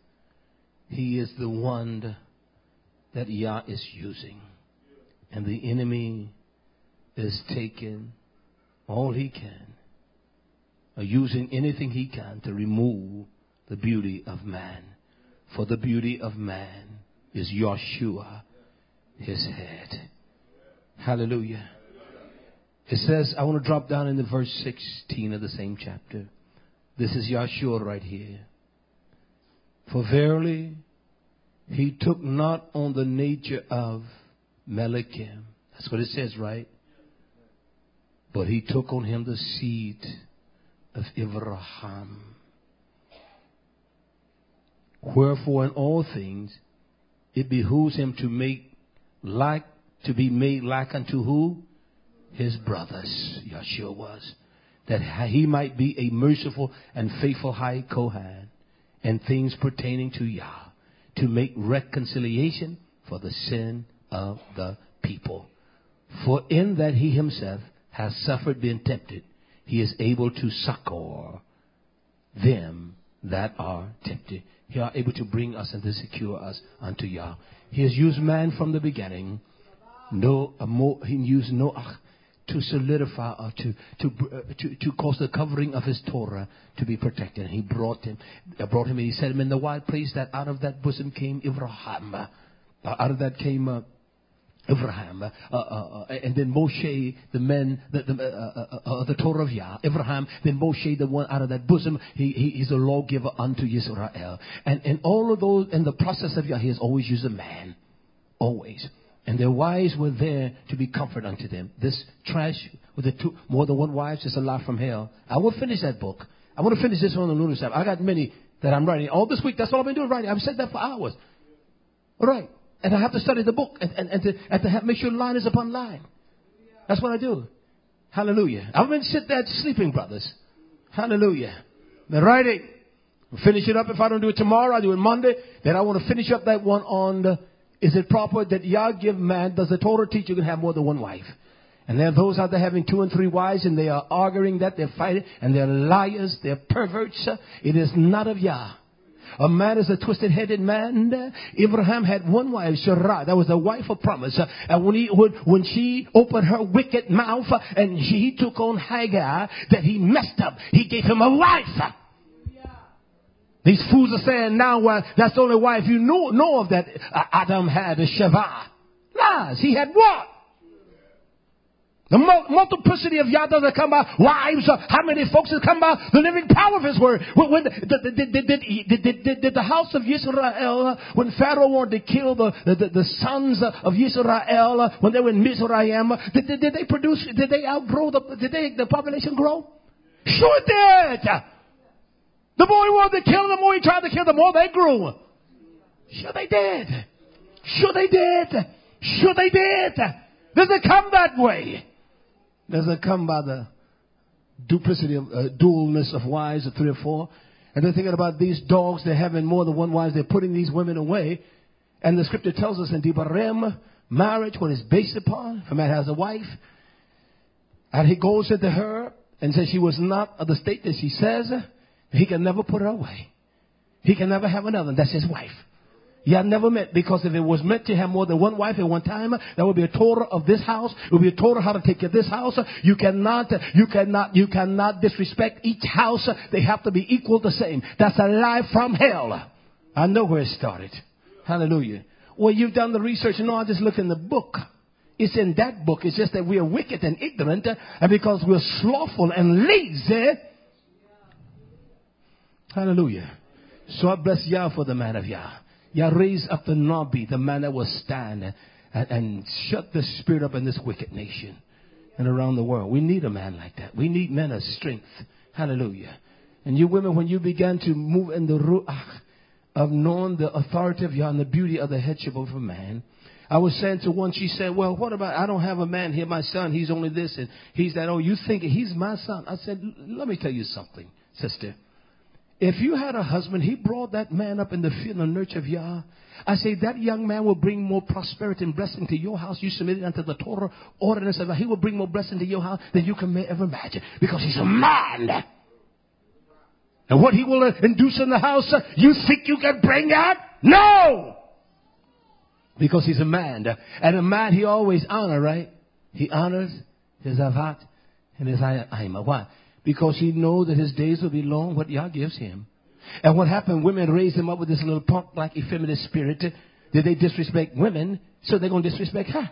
He is the one that Yah is using. And the enemy is taking all he can, or using anything he can to remove the beauty of man. For the beauty of man is Yahshua, his head. Hallelujah. It says, I want to drop down into verse sixteen of the same chapter. This is Yahshua right here. For verily, he took not on the nature of Melikim. That's what it says, right? But he took on him the seed of Abraham. Wherefore in all things it behooves him to make like to be made like unto who? His brothers. Yahshua was. That he might be a merciful and faithful high Kohan and things pertaining to Yah, to make reconciliation for the sin of the people. For in that he himself has suffered being tempted, he is able to succor them that are tempted. He are able to bring us and to secure us unto Yah. He has used man from the beginning. No, a more, he used Noah to solidify or to to, uh, to to cause the covering of his Torah to be protected. And he brought him, uh, brought him, and he set him in the wild place. That out of that bosom came Abraham. Uh, out of that came uh, Abraham, uh, uh, uh, and then Moshe, the men, the the, uh, uh, uh, the Torah of Yah. Abraham, then Moshe, the one out of that bosom. He, he he's a lawgiver unto Israel. And and all of those in the process of Yah, he has always used a man, always. And their wives were there to be comfort unto them. This trash with the two, more than one wife is a lie from hell. I will finish that book. I want to finish this one on the lunar Sabbath. I got many that I'm writing. All this week, that's all I've been doing, writing. I've said that for hours. All right. And I have to study the book and, and, and to, and to have, make sure line is upon line. That's what I do. Hallelujah. I've been sitting there sleeping, brothers. Hallelujah. The writing. I'll finish it up. If I don't do it tomorrow, I'll do it Monday. Then I want to finish up that one on the... Is it proper that Yah give man, does the Torah teach you can have more than one wife? And there are those out there having two and three wives, and they are arguing that, they're fighting, and they're liars, they're perverts. It is not of Yah. A man is a twisted-headed man. Abraham had one wife, Sarai. That was the wife of promise. And when he when, when she opened her wicked mouth and he took on Hagar, that he messed up. He gave him a wife. These fools are saying now, well, that's the only wife you know, know of that Adam had, a Shavah. Lies. He had what? The multiplicity of Yah doesn't come by wives. How many folks has come by the living power of His word? When, when did, did, did, did, did, did, did the house of Yisrael, when Pharaoh wanted to kill the, the, the sons of Yisrael, when they were in Mizraim, did, did, did they produce, did they outgrow, the, did they, the population grow? Sure it did. The more he wanted to kill them, the more he tried to kill them, the more they grew. Sure they did. Sure they did. Sure they did. Does it come that way? Does it come by the duplicity of uh, dualness of wives of three or four? And they're thinking about these dogs. They're having more than one wife. They're putting these women away. And the scripture tells us in Devarim, marriage, what is based upon. If a man has a wife, and he goes into her and says she was not of the state that she says, he can never put her away. He can never have another. That's his wife. Yah never meant, because if it was meant to have more than one wife at one time, that would be a Torah of this house. It would be a Torah how to take care of this house. You cannot, you cannot, you cannot disrespect each house. They have to be equal the same. That's a lie from hell. I know where it started. Hallelujah. Well, you've done the research. No, I just look in the book. It's in that book. It's just that we are wicked and ignorant, and because we're slothful and lazy. Hallelujah. So I bless Yah for the man of Yah. Yah raise up the Nabi, the man that will stand and, and shut the spirit up in this wicked nation and around the world. We need a man like that. We need men of strength. Hallelujah. And you women, when you began to move in the ruach of knowing the authority of Yah and the beauty of the headship of a man, I was saying to one, she said, well, what about, I don't have a man here, my son, he's only this and he's that. Oh, you think he's my son? I said, let me tell you something, sister. If you had a husband, he brought that man up in the field and nurture of Yah. I say that young man will bring more prosperity and blessing to your house. You submit it unto the Torah ordinance of Yah. He will bring more blessing to your house than you can ever imagine, because he's a man. And what he will induce in the house, you think you can bring that? No! Because he's a man. And a man, he always honor, right? He honors his avat and his aima. Why? Because he knows that his days will be long, what Yah gives him. And what happened, women raised him up with this little punk like effeminate spirit. Did they disrespect women? So they're going to disrespect her.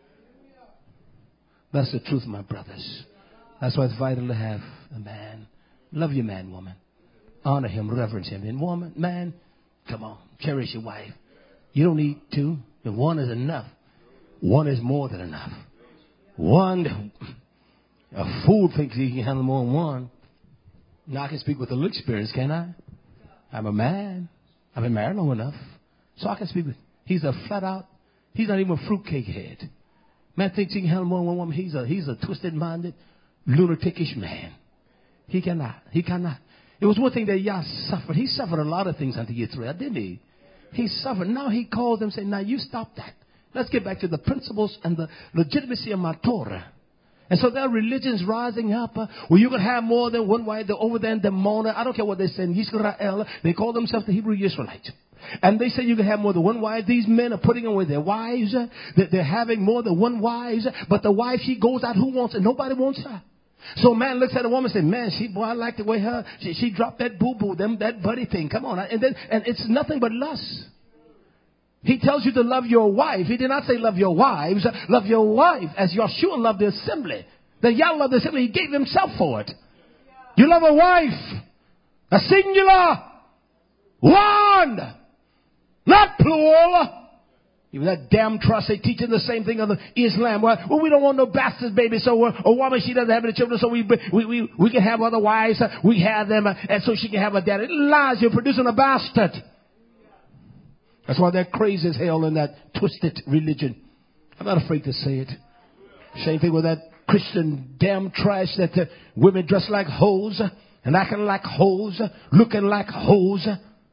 That's the truth, my brothers. That's why it's vital to have a man. Love your man, woman. Honor him, reverence him. And woman, man, come on, cherish your wife. You don't need two. If one is enough, one is more than enough. One... A fool thinks he can handle more than one. Now I can speak with a little experience, can I? I'm a man. I've been married long enough. So I can speak with, he's a flat out, he's not even a fruitcake head. Man thinks he can handle more than one woman. He's a, he's a twisted minded, lunaticish man. He cannot. He cannot. It was one thing that Yah suffered. He suffered a lot of things until Yisrael, didn't he? He suffered. Now he calls them and says, now you stop that. Let's get back to the principles and the legitimacy of my Torah. And so there are religions rising up uh, where you can have more than one wife. They're over there in Demona. I don't care what they say in Yisrael. They call themselves the Hebrew Israelites. And they say you can have more than one wife. These men are putting away their wives. Uh, they're having more than one wife. But the wife, she goes out. Who wants her? Nobody wants her. So a man looks at a woman and says, man, she, boy, I like the way her, she, she dropped that boo-boo, them, that buddy thing. Come on. And then, and it's nothing but lust. He tells you to love your wife. He did not say love your wives. Love your wife as Yeshua loved the assembly. That Yah loved the assembly. He gave himself for it. You love a wife. A singular. One. Not plural. Even that damn trust, they teaching the same thing of the Islam. Well, well, we don't want no bastards, baby. So uh, a woman, she doesn't have any children. So we, we, we, we can have other wives. Uh, we have them. Uh, and so she can have a dad. It lies. You're producing a bastard. That's why they're crazy as hell in that twisted religion. I'm not afraid to say it. Same thing with that Christian damn trash that uh, women dress like hoes and acting like hoes, looking like hoes.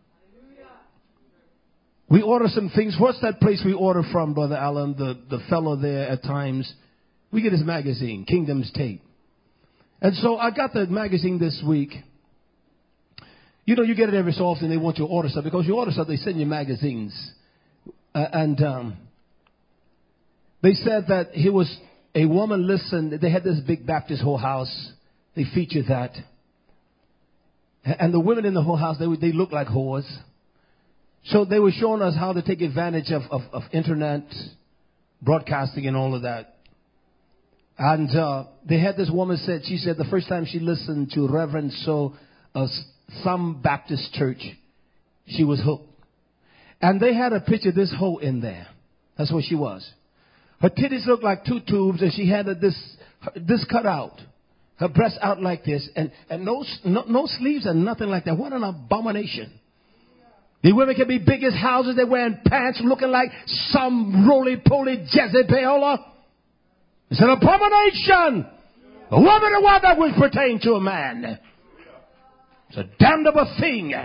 We order some things. What's that place we order from, Brother Allen? The, the fellow there at times. We get his magazine, Kingdom's Tape. And so I got the magazine this week. You know, you get it every so often. They want you to order stuff. Because you order stuff, they send you magazines. Uh, and um, they said that he was a woman listened. They had this big Baptist whole house. They featured that. And the women in the whole house, they, they looked like whores. So they were showing us how to take advantage of, of, of internet broadcasting and all of that. And uh, they had this woman said, she said the first time she listened to Reverend so of some Baptist church, she was hooked. And they had a picture of this hoe in there. That's what she was. Her titties looked like two tubes, and she had a, this this cut out. Her breasts out like this, and, and no, no no sleeves and nothing like that. What an abomination. The women can be big as houses. They're wearing pants looking like some roly-poly Jezebel. It's an abomination. A woman or what that would pertain to a man. It's a damnable thing.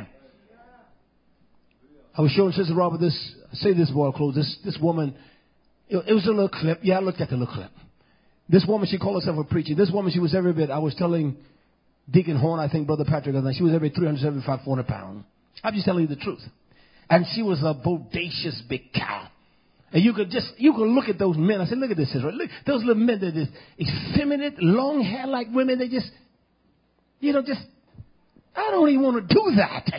I was showing Sister Robert this, say this boy close, this, this woman, it was a little clip. Yeah, I looked at the little clip. This woman, she called herself a preacher. This woman, she was every bit, I was telling Deacon Horn, I think Brother Patrick, she was every three hundred seventy-five, four hundred pounds. I'm just telling you the truth. And she was a bodacious big cow. And you could just, you could look at those men. I said, look at this. Look, those little men that is effeminate, long hair like women. They just, you know, just, I don't even want to do that.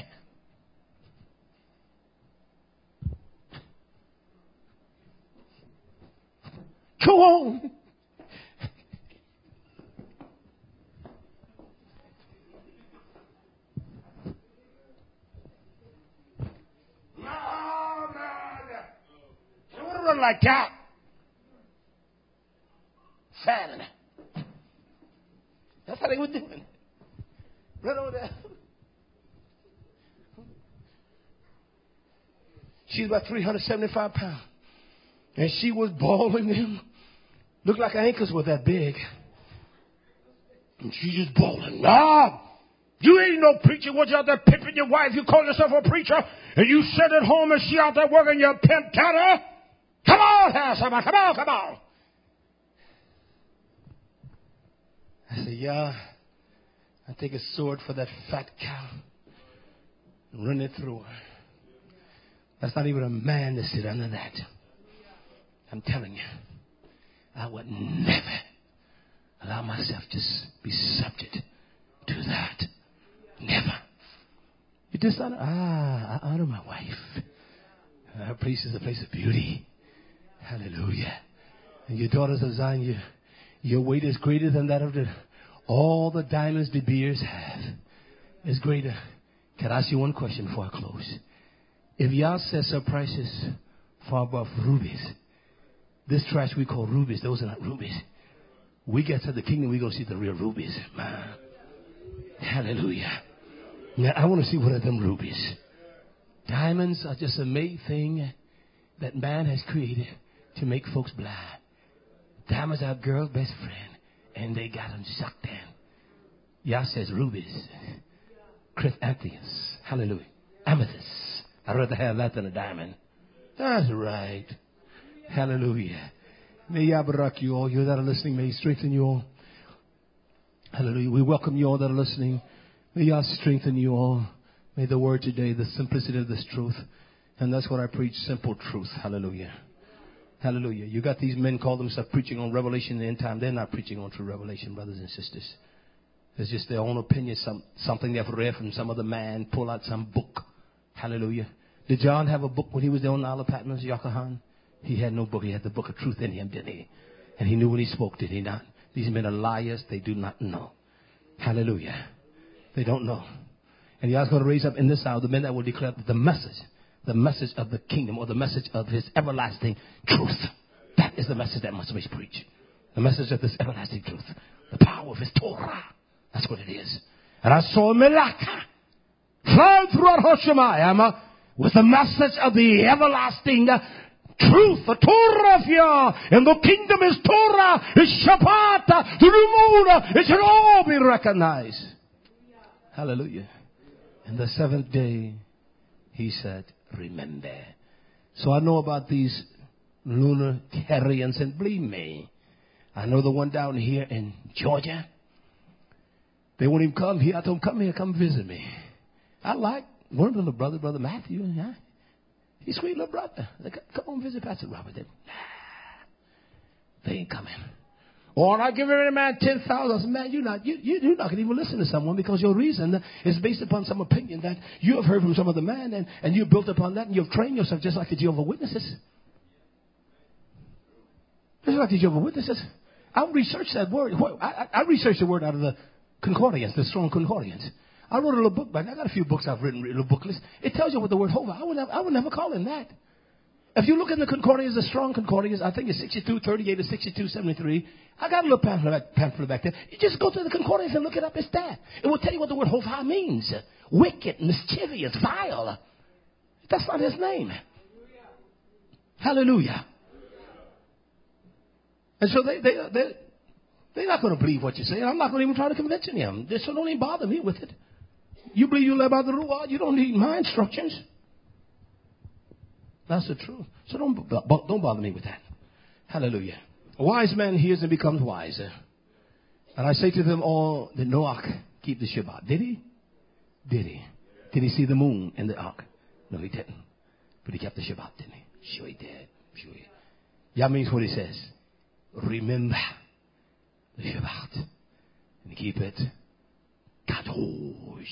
Go on. Like that. Sad. That's how they were doing. Right over there. She's about three hundred seventy-five pounds. And she was bawling them. Looked like her ankles were that big. And she just bawling. Nah, you ain't no preacher. What you out there pimping your wife? You call yourself a preacher? And you sit at home and she out there working your pimp counter? Come on, here, somebody. Come on, come on. I said, yeah, I take a sword for that fat cow and run it through her. That's not even a man to sit under that. I'm telling you, I would never allow myself to be subject to that. Never. You dishonor? Ah, I honor my wife. Her place is a place of beauty. Hallelujah. And your daughters of Zion, you, your weight is greater than that of the, all the diamonds the beers have. It's greater. Can I ask you one question before I close? If y'all sets up prices far above rubies, this trash we call rubies, those are not rubies. We get to the kingdom, we go see the real rubies. Man. Hallelujah. Now, I want to see one of them rubies. Diamonds are just a made thing that man has created to make folks blind. Diamonds are a girl's best friend, and they got them sucked in. Yah says rubies, chrysanthemums, hallelujah, amethyst. I'd rather have that than a diamond. That's right. Hallelujah. May Yah barak you all. You that are listening, may He strengthen you all. Hallelujah. We welcome you all that are listening. May Yah strengthen you all. May the word today, the simplicity of this truth. And that's what I preach, simple truth. Hallelujah. Hallelujah. You got these men call themselves preaching on revelation in the end time. They're not preaching on true revelation, brothers and sisters. It's just their own opinion, some, something they've read from some other man, pull out some book. Hallelujah. Did John have a book when he was there on the Isle of Patmos, Yochanan? He had no book. He had the book of truth in him, didn't he? And he knew when he spoke, did he not? These men are liars. They do not know. Hallelujah. They don't know. And God's going to raise up in this hour the men that will declare the message, the message of the kingdom, or the message of His everlasting truth. That is the message that must be preached. The message of this everlasting truth. The power of His Torah. That's what it is. And I saw a Melaka fly throughout Hoshamayim with the message of the everlasting truth, the Torah of Yah. And the kingdom is Torah, is Shabbat, the new moon. It should all be recognized. Hallelujah. And the seventh day, He said, remember. So I know about these lunarians, and believe me, I know the one down here in Georgia. They won't even come here. I told them, come here, come visit me. I like one little brother, Brother Matthew. Yeah. He's a sweet little brother. Come on, visit Pastor Robert. Nah, they ain't coming. Or I give every man ten thousand. I said, man, you're not, you, you, you're not going to even listen to someone because your reason is based upon some opinion that you have heard from some other man, and, and you've built upon that, and you've trained yourself just like the Jehovah's Witnesses. Just like the Jehovah's Witnesses. I researched that word. I, I researched the word out of the Concordance, the Strong Concordance. I wrote a little book back. I got a few books I've written, little booklets. It tells you what the word Hova. I would never, I would never call him that. If you look in the Concordance, the Strong Concordance, I think it's sixty-two thirty-eight or sixty-two seventy-three. I got a little pamphlet back, pamphlet back there. You just go to the Concordance and look it up. It's that. It will tell you what the word Hova means. Wicked, mischievous, vile. That's not his name. Hallelujah. And so they, they, they, they're not going to believe what you say. I'm not going to even try to convince them. So don't even bother me with it. You believe you live by the rule, you don't need my instructions. That's the truth. So don't, don't bother me with that. Hallelujah. A wise man hears and becomes wiser. And I say to them all, did Noah keep the Shabbat? Did he? Did he? Did he see the moon in the ark? No, he didn't. But he kept the Shabbat, didn't he? Sure he did. Sure he did. That means what he says. Remember the Shabbat and keep it kadosh,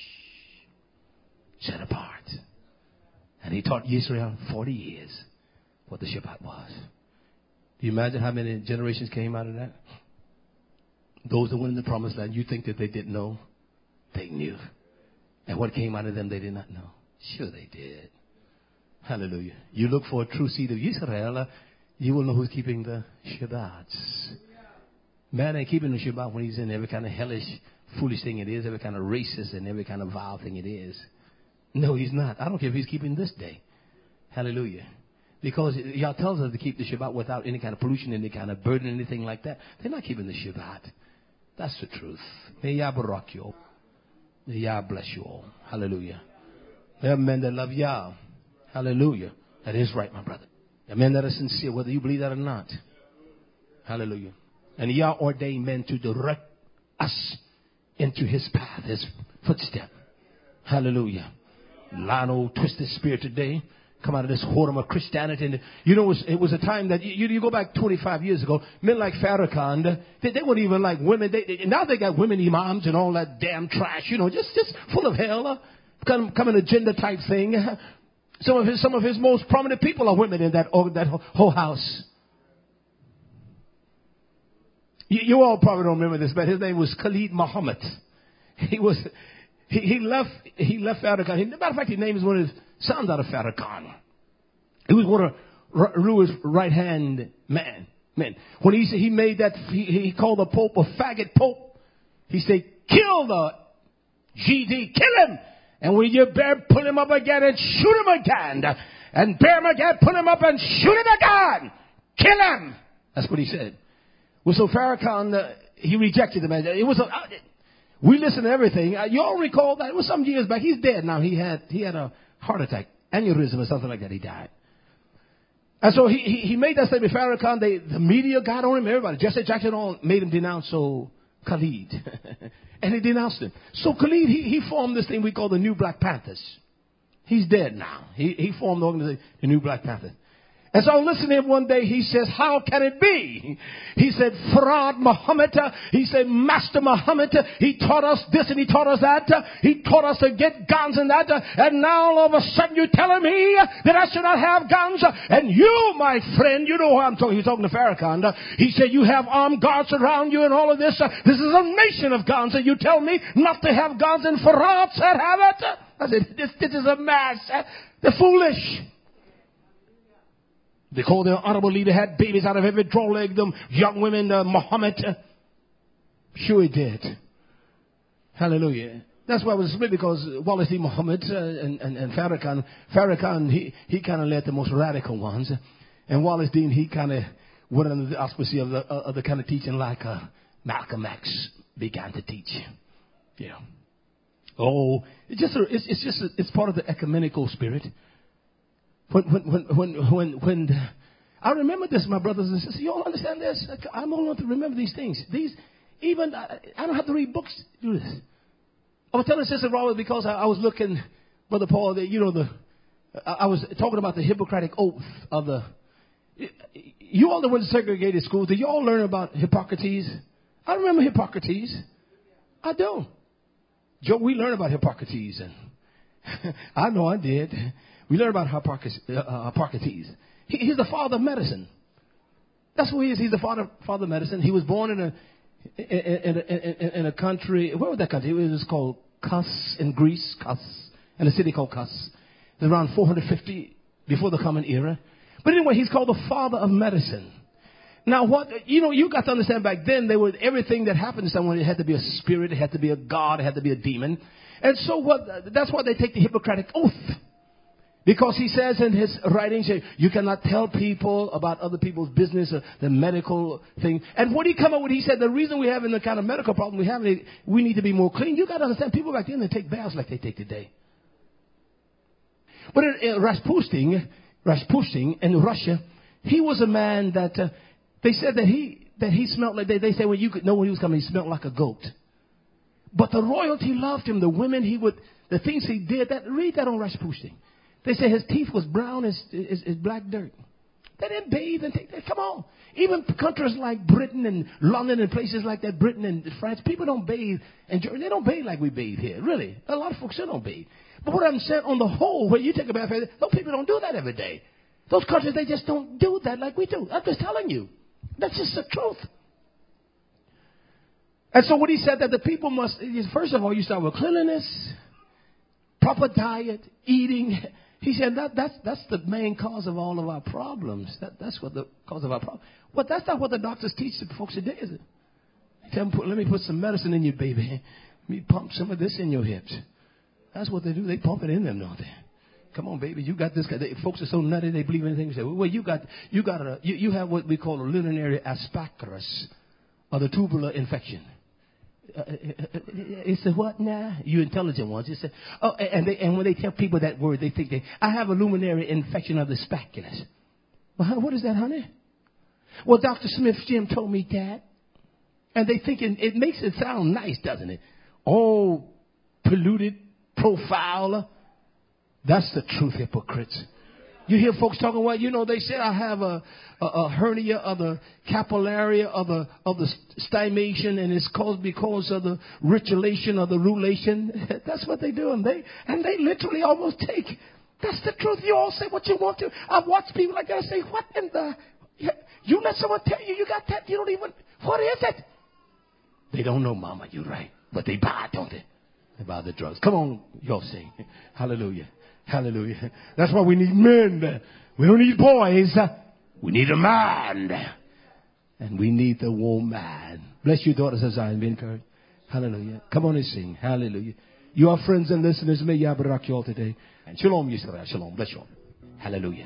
set apart. And he taught Israel forty years what the Shabbat was. Do you imagine how many generations came out of that? Those that went in the promised land, you think that they didn't know? They knew. And what came out of them, they did not know. Sure they did. Hallelujah. You look for a true seed of Israel, you will know who's keeping the Shabbats. Man ain't keeping the Shabbat when he's in every kind of hellish, foolish thing it is, every kind of racist and every kind of vile thing it is. No, he's not. I don't care if he's keeping this day. Hallelujah. Because y'all tells us to keep the Shabbat without any kind of pollution, any kind of burden, anything like that. They're not keeping the Shabbat. That's the truth. May Yah barak you all. May Yah bless you all. Hallelujah. There are men that love Yah. Hallelujah. That is right, my brother. There are men that are sincere, whether you believe that or not. Hallelujah. And Yah ordained men to direct us into his path, his footstep. Hallelujah. Line old twisted spirit today come out of this whoredom of Christianity. And you know, it was, it was a time that you, you go back twenty-five years ago, men like Farrakhan, they, they weren't even like women. They, they, now they got women imams and all that damn trash, you know, just, just full of hell, uh, come, come an agenda type thing. Some of his, some of his most prominent people are women in that, oh, that whole house. You, you all probably don't remember this, but his name was Khalid Muhammad. He was, he, he left, he left Farrakhan. He, matter of fact, his name is one of his sons out of Farrakhan. He was one of Rua's right-hand man, men. When he said he made that, he, he called the Pope a faggot Pope. He said, kill the G D, kill him. And when you bear, pull him up again and shoot him again. And bear him again, pull him up and shoot him again. Kill him. That's what he said. Well, so Farrakhan, uh, he rejected the man. It was a, uh, we listened to everything. Uh, you all recall that? It was some years back. He's dead now. He had, he had a heart attack, aneurysm or something like that. He died. And so he, he, he made that statement, Farrakhan. They, the media got on him, everybody. Jesse Jackson all made him denounce so Khalid. And he denounced him. So Khalid, he, he formed this thing we call the New Black Panthers. He's dead now. He, he formed the organization, the New Black Panthers. And so I listened to him one day. He says, how can it be? He said, Farad Muhammad. He said, Master Muhammad. He taught us this and he taught us that. He taught us to get guns and that. And now all of a sudden you're telling me that I should not have guns. And you, my friend, you know who I'm talking. He's talking to Farrakhan. He said, you have armed guards around you and all of this. This is a nation of guns. And you tell me not to have guns. And Farad said, have it. I said, this, this is a mess. They're foolish. They called their honorable leader, had babies out of every draw leg, them young women, uh, Muhammad. Sure he did. Hallelujah. That's why it was split, because Wallace D. Muhammad uh, and, and, and Farrakhan, Farrakhan, he, he kind of led the most radical ones. And Wallace Dean, he kind of went under the auspices of the, uh, of the kind of teaching like uh, Malcolm X began to teach. Yeah. Oh, it's just, a, it's, it's just, a, it's part of the ecumenical spirit. When, when, when, when, when, when, I remember this, my brothers and sisters. You all understand this? I'm old enough to remember these things. These, even, I, I don't have to read books to do this. I was telling Sister Robert because I, I was looking, Brother Paul, that, you know, the I, I was talking about the Hippocratic oath of the. You all that went to segregated schools, did you all learn about Hippocrates? I remember Hippocrates. I do. Joe, we learned about Hippocrates, and I know I did. We learned about Hippocrates. Uh, Hippocrates. He, he's the father of medicine. That's who he is. He's the father father of medicine. He was born in a in, in, in, in a country. Where was that country? It was called Kos in Greece. Kos, in a city called Kos. It was around four hundred fifty before the Common Era. But anyway, he's called the father of medicine. Now, what, you know, you got to understand back then, they were, everything that happened to someone, it had to be a spirit, it had to be a god, it had to be a demon. And so what, that's why they take the Hippocratic oath. Because he says in his writings, you cannot tell people about other people's business or the medical thing. And what he come up with, he said, the reason we have the kind of medical problem we have, we need to be more clean. You got to understand, people back then, they take baths like they take today. But in, in Rasputin, Rasputin in Russia, he was a man that uh, they said that he that he smelled like they they say when you could know when he was coming, he smelled like a goat. But the royalty loved him. The women he would the things he did. That read that on Rasputin. They say his teeth was brown as, as, as black dirt. They didn't bathe and take that. Come on, even countries like Britain and London and places like that, Britain and France, people don't bathe and they don't bathe like we bathe here. Really, a lot of folks still don't bathe. But what I'm saying, on the whole, when you take a bath, those people don't do that every day. Those countries, they just don't do that like we do. I'm just telling you. That's just the truth. And so what he said that the people must, first of all, you start with cleanliness, proper diet, eating. He said that that's that's the main cause of all of our problems. That, that's what the cause of our problem. But that's not what the doctors teach the folks today, is it? Tell them, let me put some medicine in you, baby. Let me pump some of this in your hips. That's what they do. They pump it in them, don't they? Come on, baby. You got this. They, folks are so nutty. They believe anything. They say, well, you got, you got a, you, you have what we call a urinary ascaris, or the tubular infection. Uh, it's a what now? You intelligent ones. You say, oh, and they, and when they tell people that word, they think they, I have a luminary infection of the spiculas. Well, what is that, honey? Well, Doctor Smith Jim told me that, and they thinking it makes it sound nice, doesn't it? Oh, polluted profile. That's the truth, hypocrites. You hear folks talking, well, you know, they say I have a, a, a hernia of the capillary of the of the stimation, and it's caused because of the ritualation or the rulation. That's what they do, and they and they literally almost take. That's the truth. You all say what you want to. I've watched people like that say, what in the? You let someone tell you you got that, you don't even. What is it? They don't know, Mama. You're right, but they buy it, don't they? They buy the drugs. Come on, y'all sing. Hallelujah. Hallelujah. That's why we need men. We don't need boys. We need a man. And we need the woman. Bless you, daughters of Zion. Be encouraged. Hallelujah. Come on and sing. Hallelujah. You are friends and listeners. May Yah barak you all today. And shalom, Yisrael. Shalom. Bless you all. Hallelujah.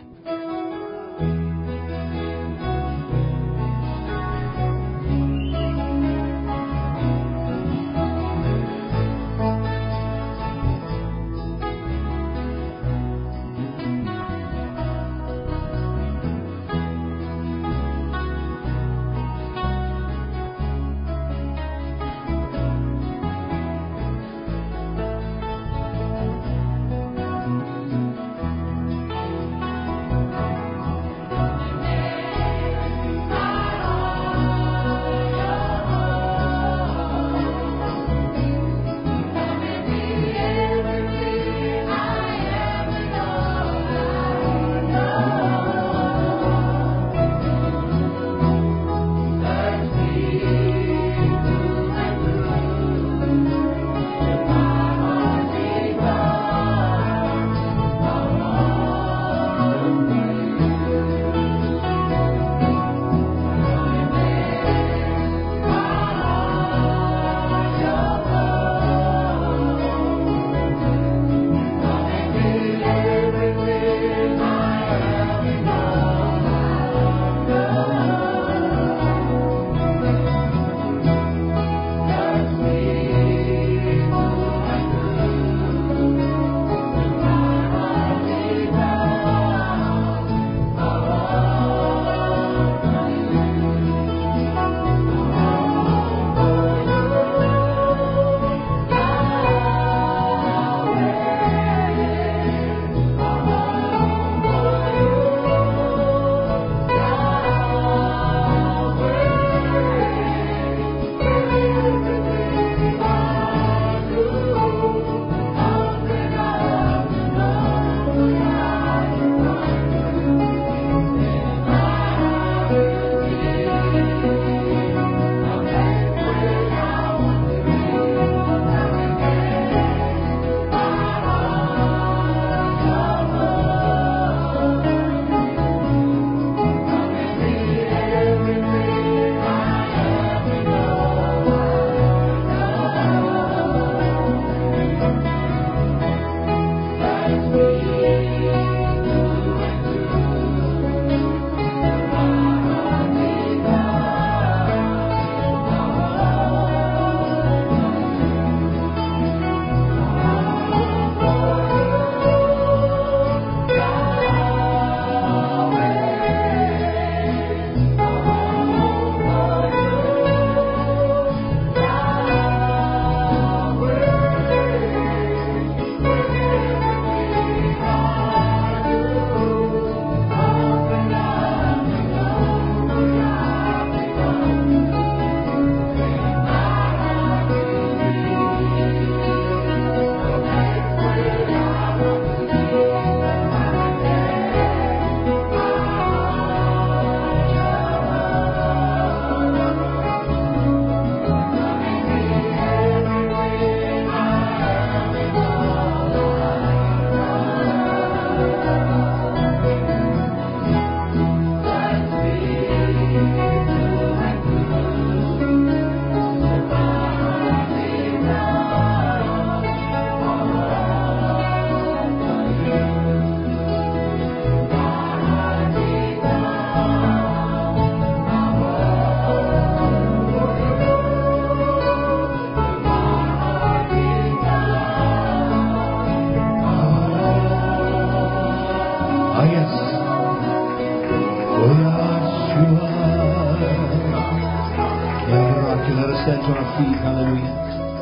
stand to our feet. Hallelujah.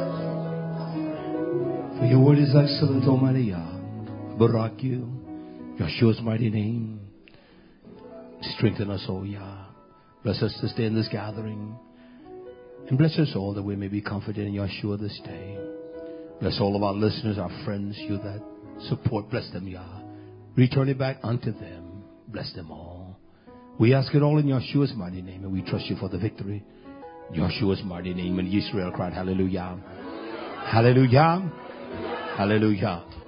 For your word is excellent, Almighty Yah. Barak you. Yeshua's mighty name. Strengthen us, O Yah. Bless us to stay in this gathering. And bless us all that we may be comforted in Yeshua this day. Bless all of our listeners, our friends, you that support. Bless them, Yah. Return it back unto them. Bless them all. We ask it all in Yeshua's mighty name, and we trust you for the victory. In Yeshua's mighty name. And Israel cried, hallelujah. Hallelujah. Hallelujah.